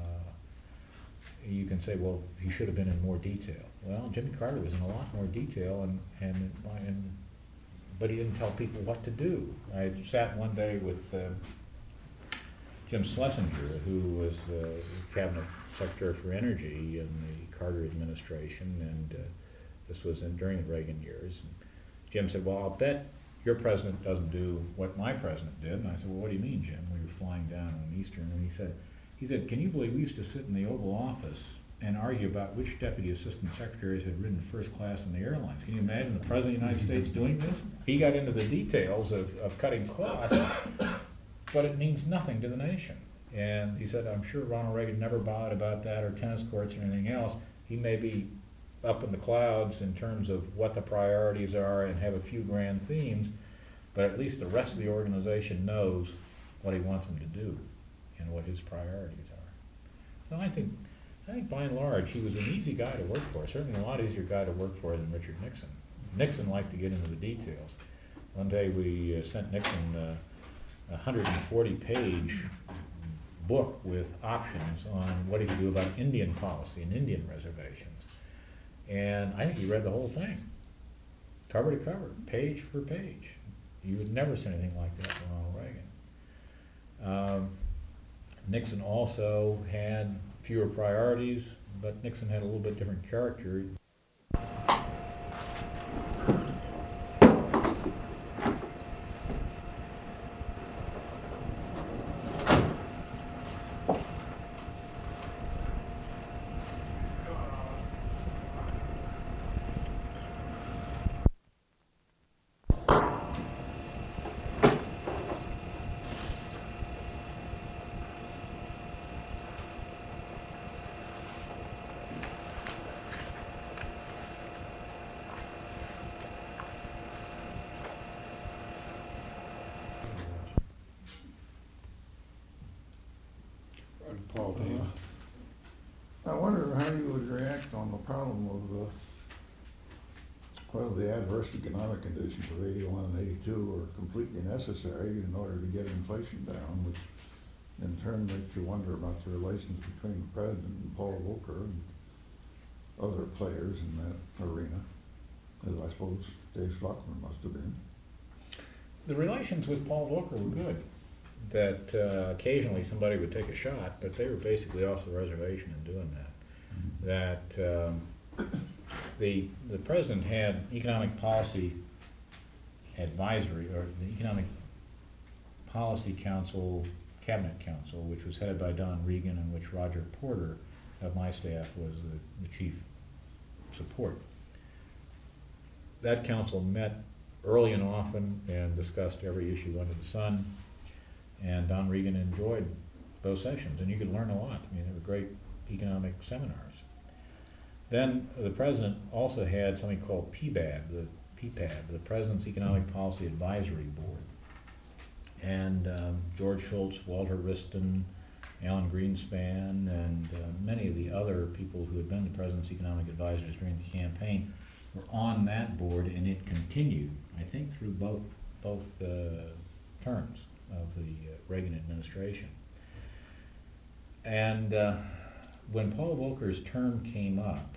You can say, well, he should have been in more detail. Well, Jimmy Carter was in a lot more detail, but he didn't tell people what to do. I sat one day with Jim Schlesinger, who was Cabinet Secretary for Energy in the Carter administration, and this was during the Reagan years. And Jim said, well, I'll bet your president doesn't do what my president did. And I said, well, what do you mean, Jim? We were flying down on Eastern, and he said, can you believe we used to sit in the Oval Office and argue about which deputy assistant secretaries had ridden first class in the airlines? Can you imagine the President of the United States doing this? He got into the details of cutting costs, but it means nothing to the nation. And he said, I'm sure Ronald Reagan never bothered about that or tennis courts or anything else. He may be up in the clouds in terms of what the priorities are and have a few grand themes, but at least the rest of the organization knows what he wants them to do and what his priorities are. So I think by and large, he was an easy guy to work for, certainly a lot easier guy to work for than Richard Nixon. Nixon liked to get into the details. One day we sent Nixon a 140-page book with options on what he could do about Indian policy and Indian reservations. And I think he read the whole thing, cover to cover, page for page. You would never see anything like that from Ronald Reagan. Nixon also had fewer priorities, but Nixon had a little bit different character. Paul Daly. I wonder how you would react on the problem of whether the adverse economic conditions of 81 and 82 are completely necessary in order to get inflation down, which in turn makes you wonder about the relations between the President and Paul Volcker and other players in that arena, as I suppose Dave Schlockman must have been. The relations with Paul Volcker were good. That occasionally somebody would take a shot, but they were basically off the reservation in doing that. That the President had economic policy advisory, or the Economic Policy Council, Cabinet Council, which was headed by Don Regan, and which Roger Porter of my staff was the chief support. That council met early and often and discussed every issue under the sun. And Don Regan enjoyed those sessions, and you could learn a lot. I mean, they were great economic seminars. Then the President also had something called PBAD, the President's Economic Policy Advisory Board. And George Shultz, Walter Wriston, Alan Greenspan, and many of the other people who had been the President's economic advisors during the campaign were on that board, and it continued, I think, through both terms of the Reagan administration. And when Paul Volcker's term came up,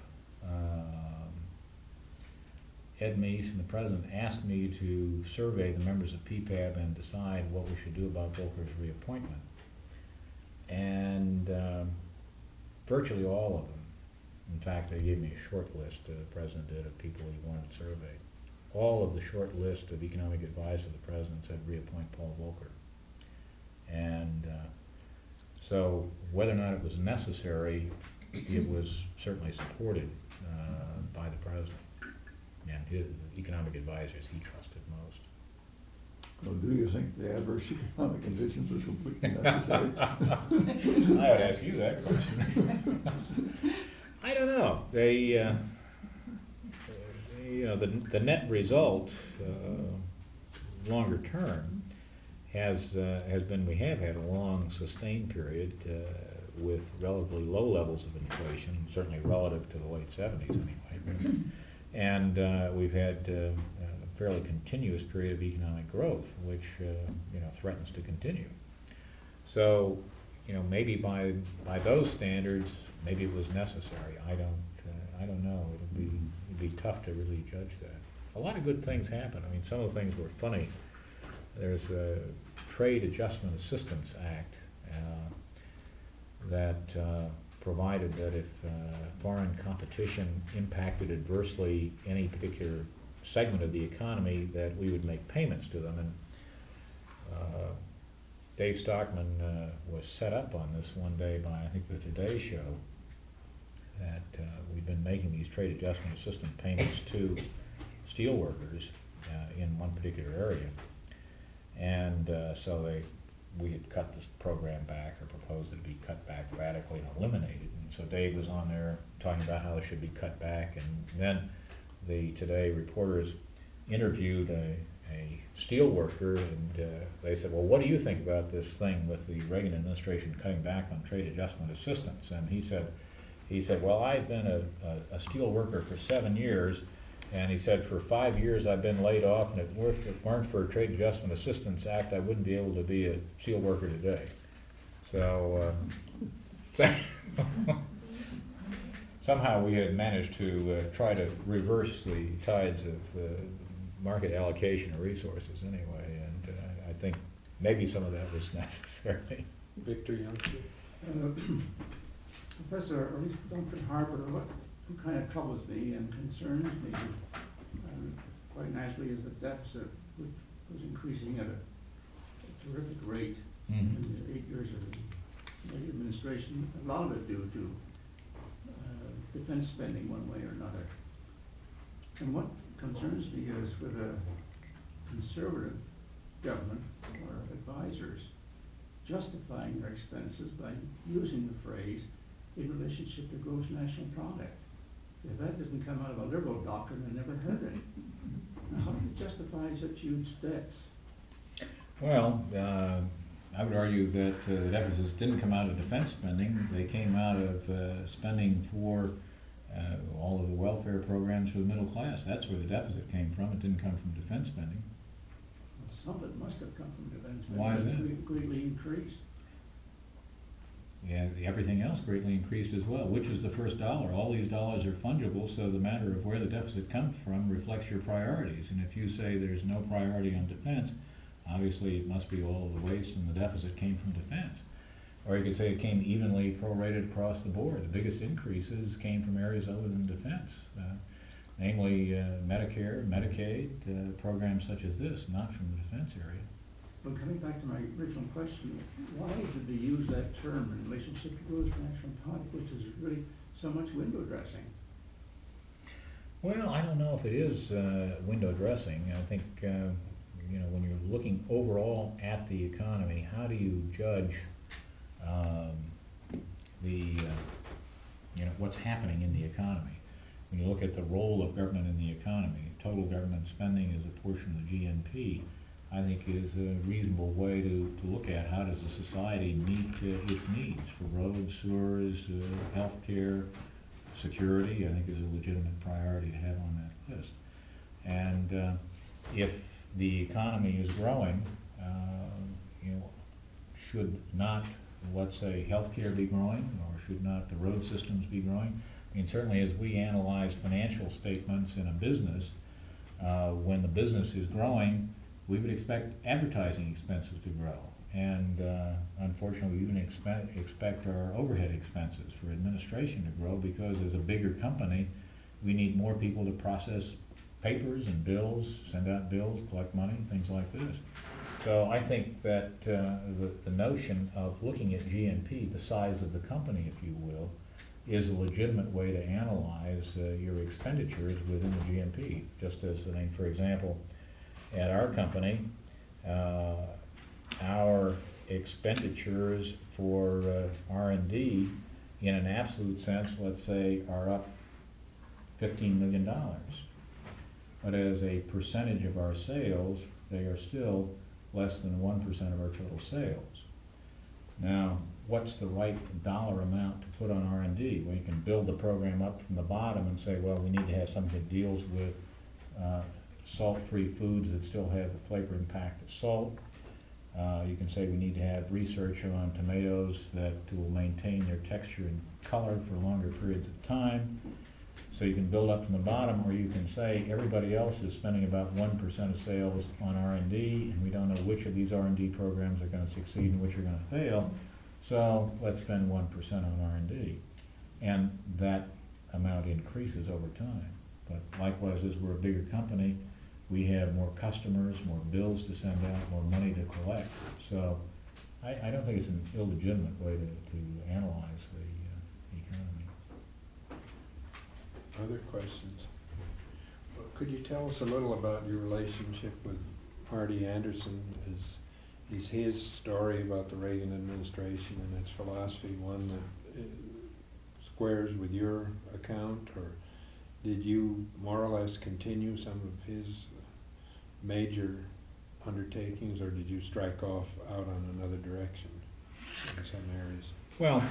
Ed Meese and the president asked me to survey the members of PPAB and decide what we should do about Volcker's reappointment. And virtually all of them, in fact, they gave me a short list, the president did, of people he wanted surveyed. All of the short list of economic advisors of the president said reappoint Paul Volcker. And so whether or not it was necessary, it was certainly supported by the president and his economic advisors he trusted most. Well, do you think the adverse economic conditions are completely necessary? I would ask you that question. I don't know. They, the net result, longer term, has been we have had a long sustained period with relatively low levels of inflation, certainly relative to the late 70s anyway. And we've had a fairly continuous period of economic growth, which threatens to continue. So, maybe by those standards, maybe it was necessary. I don't know. It'd be tough to really judge that. A lot of good things happen. I mean, some of the things were funny. There's a Trade Adjustment Assistance Act that provided that if foreign competition impacted adversely any particular segment of the economy, that we would make payments to them. And Dave Stockman was set up on this one day by, I think, the Today Show, that we've been making these trade adjustment assistance payments to steel workers in one particular area. And so we had cut this program back, or proposed it to be cut back radically and eliminated. And so Dave was on there talking about how it should be cut back. And then the Today reporters interviewed a steel worker, and they said, well, what do you think about this thing with the Reagan administration cutting back on trade adjustment assistance? And he said, well, I've been a steel worker for 7 years, and he said, for 5 years I've been laid off, and if it weren't for a Trade Adjustment Assistance Act, I wouldn't be able to be a steel worker today. So somehow we had managed to try to reverse the tides of market allocation of resources anyway, and I think maybe some of that was necessary. Victor Youngster. Professor, or at least Dr. Harper, what kind of troubles me and concerns me quite nicely is the deficit, which was increasing at a terrific rate in the 8 years of the administration. A lot of it due to defense spending one way or another. And what concerns me is with a conservative government or advisors justifying their expenses by using the phrase in relationship to gross national product. If that doesn't come out of a liberal doctrine, I never heard it. Now, how do you justify such huge debts? Well, I would argue that the deficits didn't come out of defense spending. They came out of spending for all of the welfare programs for the middle class. That's where the deficit came from. It didn't come from defense spending. Well, some of it must have come from defense spending. Why is that? Greatly increased. Yeah, everything else greatly increased as well. Which is the first dollar? All these dollars are fungible, so the matter of where the deficit comes from reflects your priorities. And if you say there's no priority on defense, obviously it must be all of the waste and the deficit came from defense. Or you could say it came evenly prorated across the board. The biggest increases came from areas other than defense, namely Medicare, Medicaid, programs such as this, not from the defense area. But coming back to my original question, why did they use that term in relationship to gross national product, which is really so much window dressing? Well, I don't know if it is window dressing. I think when you're looking overall at the economy, how do you judge what's happening in the economy? When you look at the role of government in the economy, total government spending as a portion of the GNP, I think is a reasonable way to look at how does a society meet its needs for roads, sewers, health care, security. I think is a legitimate priority to have on that list. And if the economy is growing, should not let's say, healthcare be growing, or should not the road systems be growing? I mean, certainly as we analyze financial statements in a business, when the business is growing, we would expect advertising expenses to grow. And unfortunately, we even expect our overhead expenses for administration to grow, because as a bigger company, we need more people to process papers and bills, send out bills, collect money, things like this. So I think that the notion of looking at GNP, the size of the company, if you will, is a legitimate way to analyze your expenditures within the GNP. Just as, I mean, for example, at our company, our expenditures for R&D in an absolute sense, let's say, are up $15 million. But as a percentage of our sales, they are still less than 1% of our total sales. Now, what's the right dollar amount to put on R&D? Well, you can build the program up from the bottom and say, well, we need to have something that deals with salt-free foods that still have the flavor impact of salt. You can say we need to have research on tomatoes that will maintain their texture and color for longer periods of time. So you can build up from the bottom, or you can say everybody else is spending about 1% of sales on R&D, and we don't know which of these R&D programs are going to succeed and which are going to fail. So let's spend 1% on R&D. And that amount increases over time. But likewise, as we're a bigger company, we have more customers, more bills to send out, more money to collect. So I don't think it's an illegitimate way to analyze the economy. Other questions? Well, could you tell us a little about your relationship with Marty Anderson? Is his story about the Reagan administration and its philosophy one that squares with your account, or did you more or less continue some of his major undertakings, or did you strike off out on another direction in some areas? Well,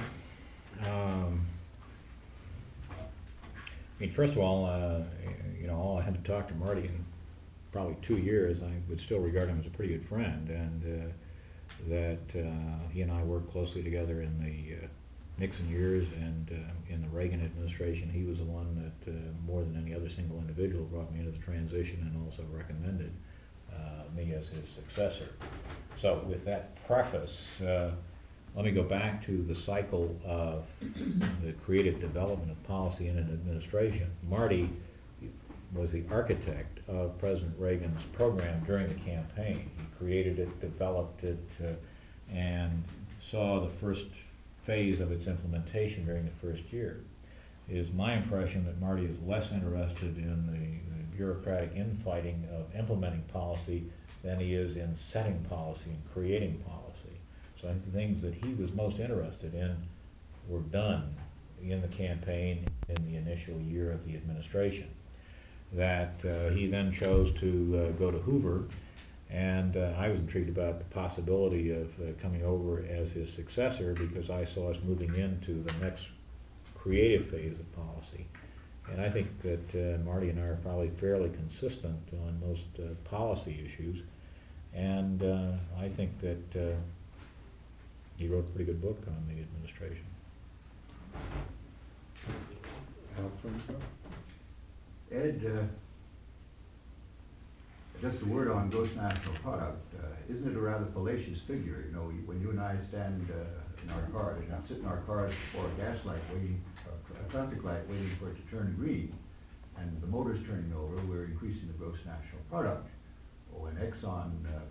I mean, first of all, I had to talk to Marty in probably 2 years. I would still regard him as a pretty good friend, and that he and I worked closely together in the Nixon years, and in the Reagan administration, he was the one that, more than any other single individual, brought me into the transition and also recommended me as his successor. So with that preface, let me go back to the cycle of the creative development of policy in an administration. Marty was the architect of President Reagan's program during the campaign. He created it, developed it, and saw the first phase of its implementation during the first year. It is my impression that Marty is less interested in the bureaucratic infighting of implementing policy than he is in setting policy and creating policy. So I think the things that he was most interested in were done in the campaign in the initial year of the administration. That he then chose to go to Hoover, and I was intrigued about the possibility of coming over as his successor, because I saw us moving into the next creative phase of policy. And I think that Marty and I are probably fairly consistent on most policy issues, and I think that he wrote a pretty good book on the administration. Alfonso? Ed, just a word on gross national product. Isn't it a rather fallacious figure? You know, when you and I stand in our cars, and sit in our cars before a gas light waiting, a traffic light waiting for it to turn green, and the motor's turning over, we're increasing the gross national product. Or when Exxon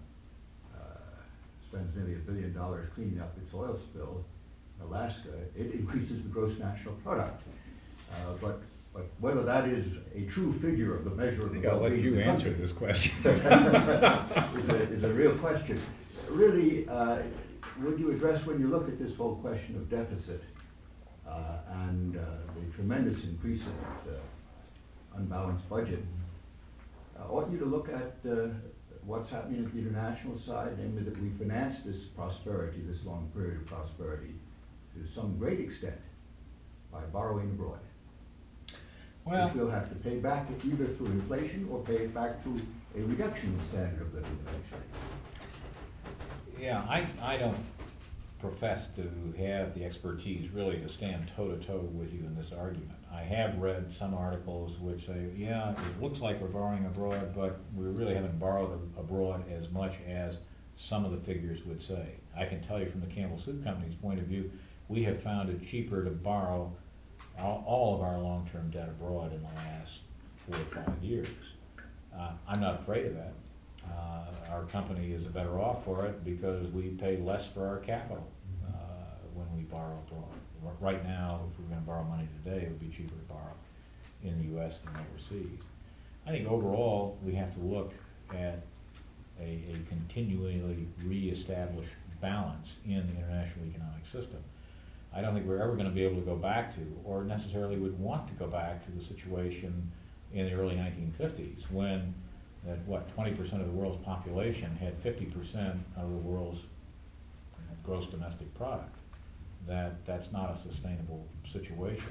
spends nearly $1 billion cleaning up its oil spill in Alaska, it increases the gross national product. But whether that is a true figure of the measure of the I'll let you answer this question. is a real question. Really, would you address, when you look at this whole question of deficit and the tremendous increase in unbalanced budget, ought you to look at what's happening at the international side, namely that we finance this prosperity, this long period of prosperity, to some great extent by borrowing abroad? Well, which we'll have to pay back either through inflation or pay it back through a reduction in standard of living eventually. yeah, I don't profess to have the expertise really to stand toe-to-toe with you in this argument. I have read some articles which say, yeah, it looks like we're borrowing abroad, but we really haven't borrowed abroad as much as some of the figures would say. I can tell you from the Campbell Soup Company's point of view, we have found it cheaper to borrow all of our long-term debt abroad in the last 4 or 5 years. I'm not afraid of that. Our company is better off for it because we pay less for our capital when we borrow abroad. Right now, if we're going to borrow money today, it would be cheaper to borrow in the U.S. than overseas. I think overall, we have to look at a continually re-established balance in the international economic system. I don't think we're ever going to be able to go back to, or necessarily would want to go back to, the situation in the early 1950s when 20% of the world's population had 50% of the world's gross domestic product. That's not a sustainable situation.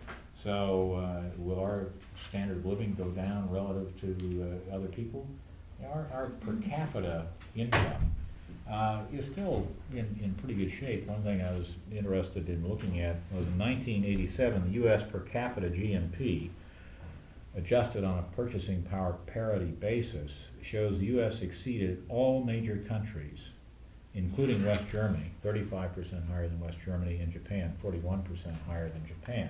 So will our standard of living go down relative to other people? Our per capita income is still in pretty good shape. One thing I was interested in looking at was in 1987, the U.S. per capita GNP, adjusted on a purchasing power parity basis, shows the U.S. exceeded all major countries, including West Germany, 35% higher than West Germany, and Japan, 41% higher than Japan.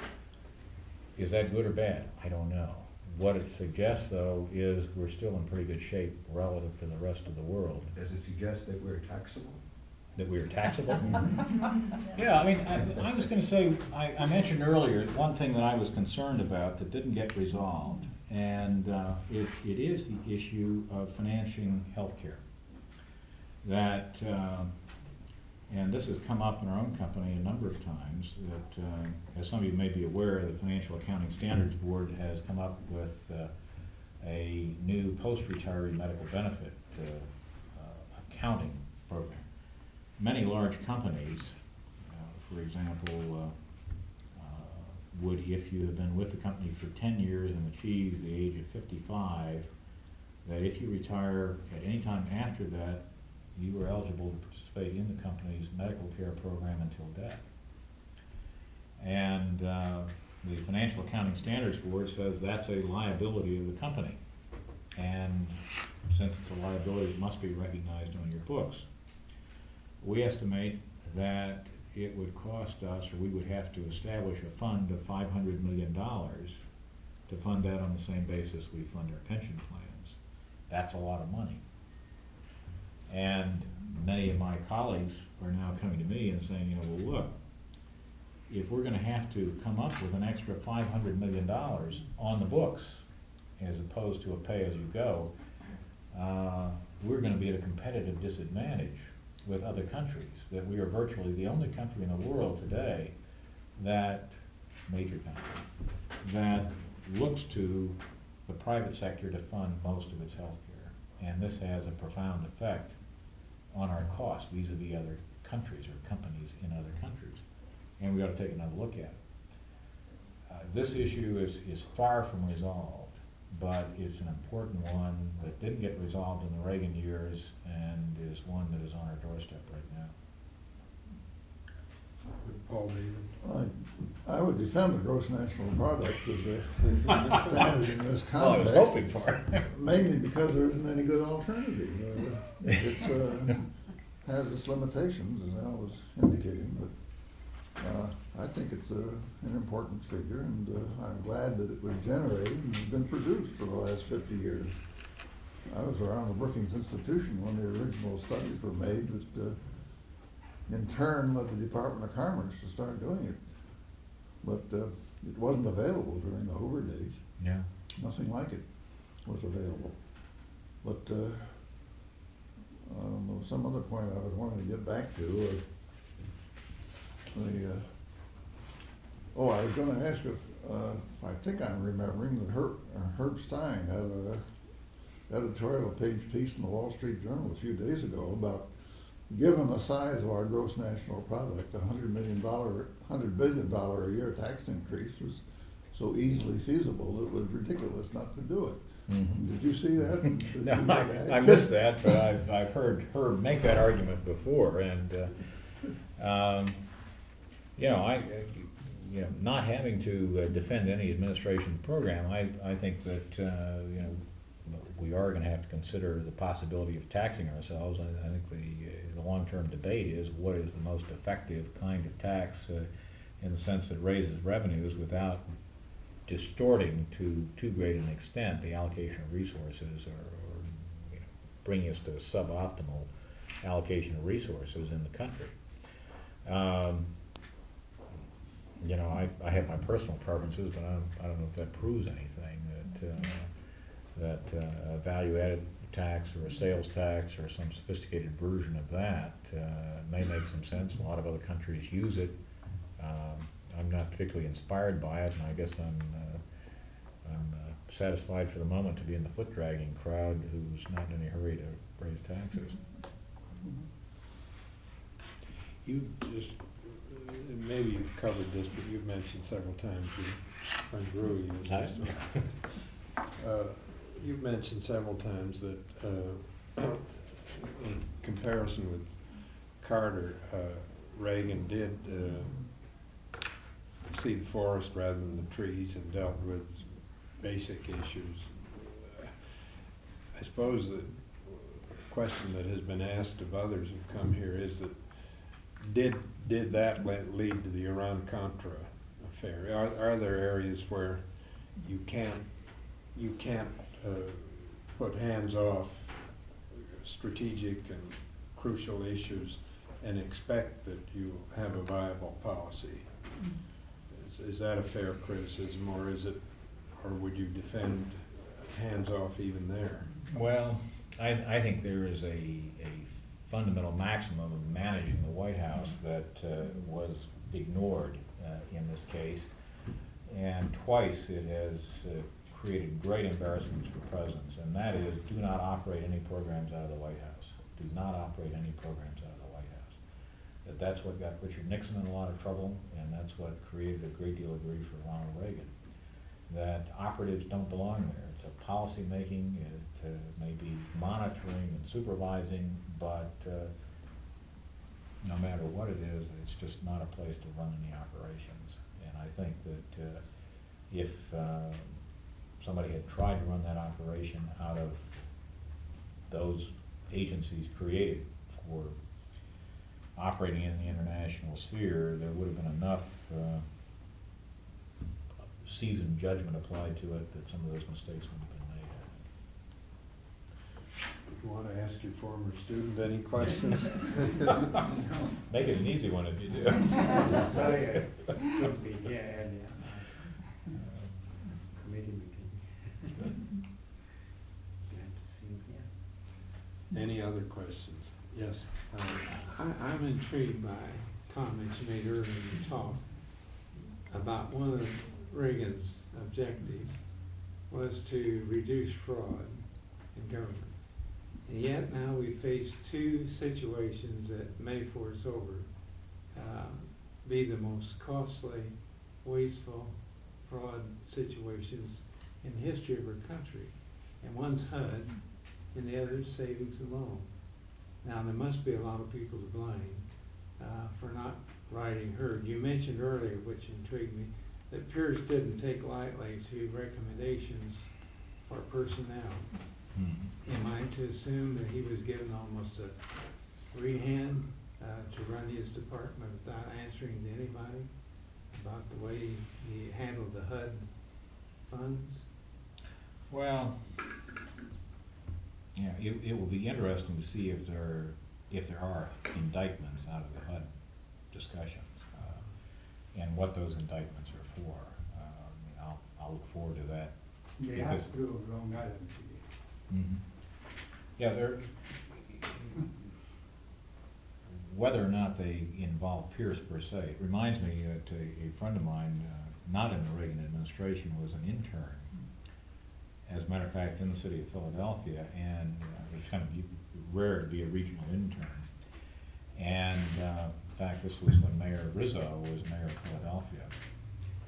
Is that good or bad? I don't know. What it suggests, though, is we're still in pretty good shape relative to the rest of the world. Does it suggest that we're taxable? That we are taxable? Yeah, I mean, I was going to say, I mentioned earlier one thing that I was concerned about that didn't get resolved, and it is the issue of financing healthcare. That, and this has come up in our own company a number of times, that as some of you may be aware, the Financial Accounting Standards Board has come up with a new post-retiree medical benefit accounting program. Many large companies, for example, would, if you have been with the company for 10 years and achieved the age of 55, that if you retire at any time after that, you are eligible to participate in the company's medical care program until death. And the Financial Accounting Standards Board says that's a liability of the company. And since it's a liability, it must be recognized on your books. We estimate that it would cost us, or we would have to establish a fund of $500 million to fund that on the same basis we fund our pension plans. That's a lot of money. And many of my colleagues are now coming to me and saying, well, look, if we're going to have to come up with an extra $500 million on the books, as opposed to a pay-as-you-go, we're going to be at a competitive disadvantage with other countries. That we are virtually the only country in the world today that, major country, that looks to the private sector to fund most of its health care. And this has a profound effect on our costs vis-a-vis other countries or companies in other countries. And we ought to take another look at it. This issue is far from resolved, but it's an important one that didn't get resolved in the Reagan years and is one that is on our doorstep right now. Paul David. I would defend the gross national product as a standard in this context. Well, I was hoping for it. Mainly because there isn't any good alternative. It has its limitations, as Al was indicating, but I think it's an important figure, and I'm glad that it was generated and has been produced for the last 50 years. I was around the Brookings Institution when the original studies were made that in turn led the Department of Commerce to start doing it. But it wasn't available during the Hoover days. Yeah. Nothing like it was available. But some other point I was wanting to get back to. I was going to ask if I think I'm remembering that Herb Stein had an editorial page piece in the Wall Street Journal a few days ago about, given the size of our gross national product, $100 billion a year tax increase was so easily feasible it was ridiculous not to do it. Mm-hmm. Did you see that? No, I missed that, but I've heard Herb make that argument before, and You know, not having to defend any administration program, I think that, you know, we are going to have to consider the possibility of taxing ourselves. I think the long-term debate is what is the most effective kind of tax in the sense that raises revenues without distorting to too great an extent the allocation of resources or you know, bringing us to a suboptimal allocation of resources in the country. You know, I have my personal preferences, but I don't know if that proves anything, that a value-added tax or a sales tax or some sophisticated version of that may make some sense. A lot of other countries use it. I'm not particularly inspired by it, and I guess I'm satisfied for the moment to be in the foot-dragging crowd who's not in any hurry to raise taxes. You just, maybe you've covered this, but you've mentioned several times your friend Rui is you've mentioned several times that in comparison with Carter, Reagan did see the forest rather than the trees and dealt with basic issues. I suppose the question that has been asked of others who've come here is that did that lead to the Iran-Contra affair? Are there areas where you can't put hands off strategic and crucial issues and expect that you have a viable policy? Is that a fair criticism, or would you defend hands off even there? Well, I think there is a fundamental maximum of managing the White House that was ignored in this case, and twice it has created great embarrassments for presidents, and that is, do not operate any programs out of the White House. Do not operate any programs out of the White House. That's what got Richard Nixon in a lot of trouble, and that's what created a great deal of grief for Ronald Reagan. That operatives don't belong there. It's a policy making, it may be monitoring and supervising, but no matter what it is, it's just not a place to run any operations. And I think that if somebody had tried to run that operation out of those agencies created for operating in the international sphere, there would have been enough seasoned judgment applied to it that some of those mistakes would have been made. You want to ask your former student any questions? Make it an easy one if you do. Sorry, I couldn't be here earlier. Committee meeting. Glad to see you here. Any other questions? Yes. I'm intrigued by comments you made earlier in the talk about one of Reagan's objectives was to reduce fraud in government. And yet now we face two situations that may, for it's over, be the most costly, wasteful fraud situations in the history of our country. And one's HUD and the other is savings and loan. Now there must be a lot of people to blame for not riding herd. You mentioned earlier, which intrigued me, that Pierce didn't take lightly to recommendations for personnel. Mm-hmm. Am I to assume that he was given almost a free hand to run his department without answering to anybody about the way he handled the HUD funds? Well, yeah, it will be interesting to see if there are indictments out of the HUD discussions and what those indictments are for. I'll look forward to that. They have to do Long Island City. Mm-hmm. Yeah, whether or not they involve Pierce per se, it reminds me that a friend of mine, not in the Reagan administration, was an intern. As a matter of fact, in the city of Philadelphia, and it was kind of rare to be a regional intern. And in fact, this was when Mayor Rizzo was mayor of Philadelphia.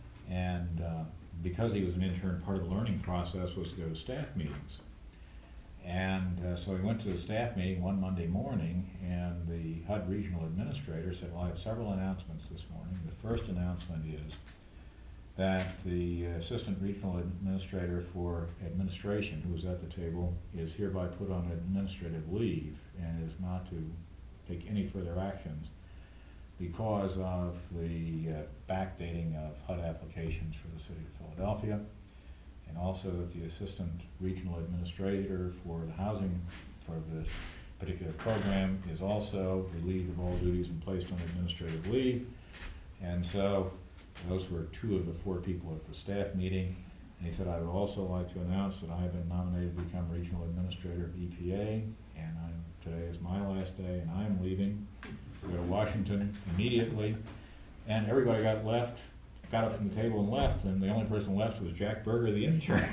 And because he was an intern, part of the learning process was to go to staff meetings. And so we went to a staff meeting one Monday morning, and the HUD regional administrator said, well, I have several announcements this morning. The first announcement is that the assistant regional administrator for administration, who was at the table, is hereby put on administrative leave and is not to take any further actions because of the backdating of HUD applications for the city of Philadelphia, and also that the assistant regional administrator for the housing for this particular program is also relieved of all duties and placed on administrative leave. And so those were two of the four people at the staff meeting. And he said, I would also like to announce that I have been nominated to become regional administrator of EPA, and today is my last day, and I'm leaving to go to Washington immediately. And everybody got up from the table and left, and the only person left was Jack Berger, the intern.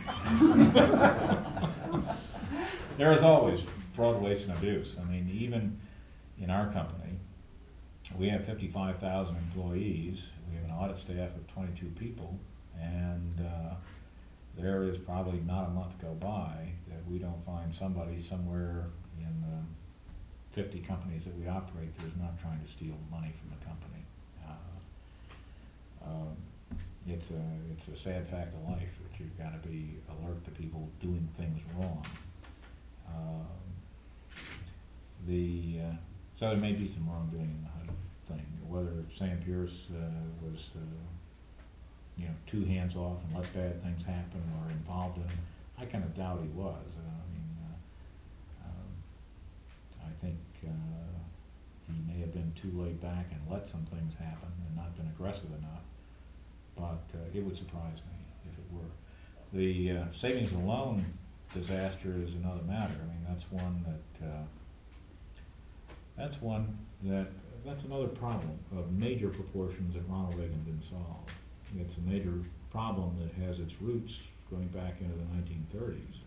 There is always fraud, waste, and abuse. I mean, even in our company, we have 55,000 employees. We have an audit staff of 22 people, and there is probably not a month go by that we don't find somebody somewhere in the 50 companies that we operate that is not trying to steal money from the company. It's a sad fact of life that you've got to be alert to people doing things wrong. So there may be some wrongdoing in the HUD thing. Whether Sam Pierce was too hands off and let bad things happen or involved in it, I kind of doubt he was. I think he may have been too laid back and let some things happen and not been aggressive enough. But it would surprise me if it were. The savings and loan disaster is another matter. I mean, that's another problem of major proportions that Ronald Reagan didn't solve. It's a major problem that has its roots going back into the 1930s.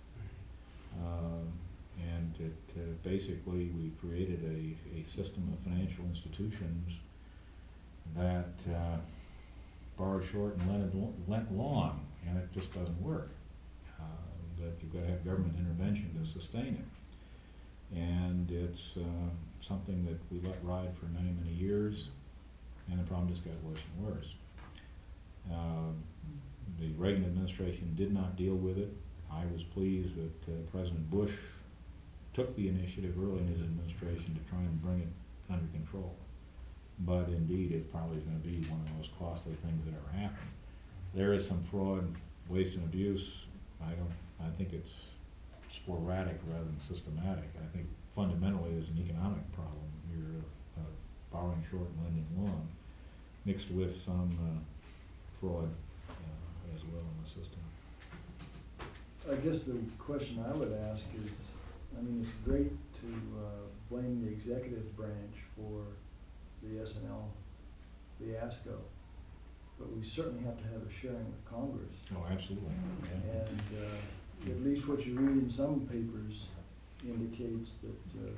And it basically, we created a system of financial institutions that borrowed short and lent long, and it just doesn't work. That you've got to have government intervention to sustain it. And it's something that we let ride for many, many years, and the problem just got worse and worse. The Reagan administration did not deal with it. I was pleased that President Bush took the initiative early in his administration to try and bring it under control. But indeed, it probably is going to be one of the most costly things that ever happened. There is some fraud, waste, and abuse. I think it's sporadic rather than systematic. I think fundamentally there's an economic problem here of borrowing short and lending long, mixed with some fraud as well in the system. I guess the question I would ask is, I mean, it's great to blame the executive branch for the S&L fiasco, but we certainly have to have a sharing with Congress. Oh, absolutely. Yeah. And at least what you read in some papers indicates that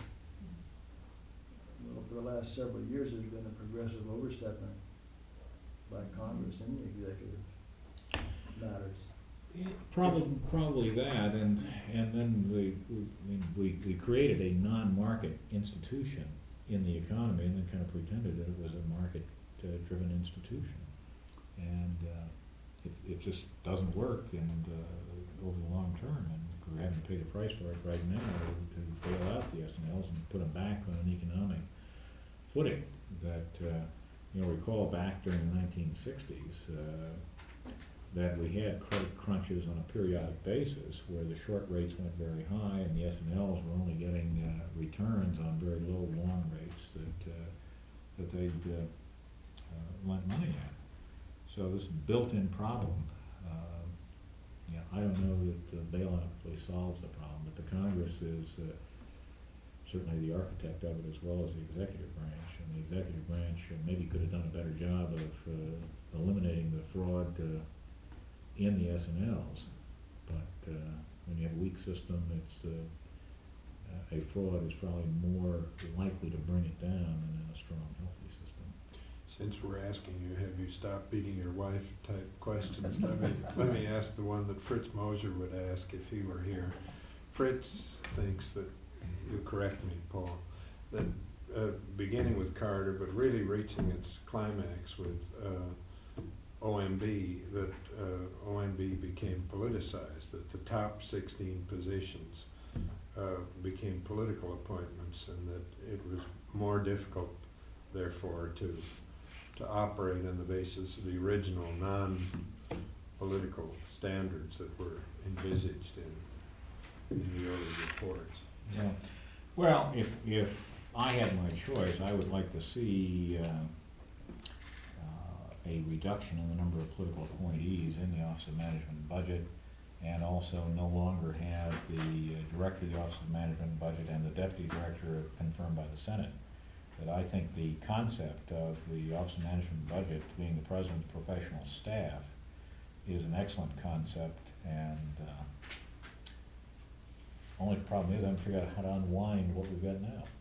for the last several years there's been a progressive overstepping by Congress in the executive matters. Probably that, and then we created a non-market institution in the economy, and then kind of pretended that it was a market-driven institution, and it just doesn't work, and over the long term, and we're having to pay the price for it right now to bail out the S&Ls and put them back on an economic footing. That recall back during the 1960s. That we had credit crunches on a periodic basis where the short rates went very high and the S&Ls were only getting returns on very low long rates that they'd lent money at. So this built-in problem, I don't know that the bailout really solves the problem, but the Congress is certainly the architect of it as well as the executive branch. And the executive branch maybe could have done a better job of eliminating the fraud in the S&Ls, but when you have a weak system, it's a fraud is probably more likely to bring it down than in a strong, healthy system. Since we're asking you, have you stopped beating your wife type questions, let me ask the one that Fritz Moser would ask if he were here. Fritz thinks that, you correct me, Paul, that beginning with Carter, but really reaching its climax with OMB, that OMB became politicized, that the top 16 positions became political appointments, and that it was more difficult, therefore, to operate on the basis of the original non-political standards that were envisaged in the early reports. Yeah. Well, if I had my choice, I would like to see a reduction in the number of political appointees in the Office of Management and Budget, and also no longer have the Director of the Office of Management and Budget and the Deputy Director confirmed by the Senate. That I think the concept of the Office of Management and Budget being the President's professional staff is an excellent concept, and only problem is I haven't figured out how to unwind what we've got now.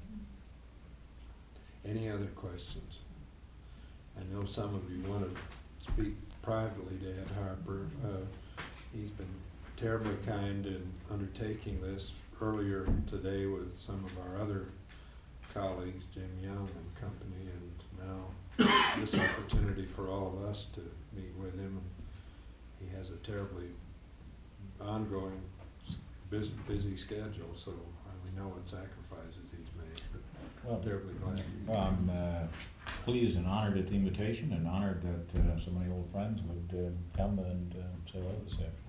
Any other questions? I know some of you want to speak privately to Ed Harper. He's been terribly kind in undertaking this earlier today with some of our other colleagues, Jim Young and company, and now this opportunity for all of us to meet with him. He has a terribly ongoing busy schedule, so we know what sacrifices he's made, but Well, terribly glad. Well, I'm pleased and honored at the invitation, and honored that so many old friends would come and say hello this afternoon.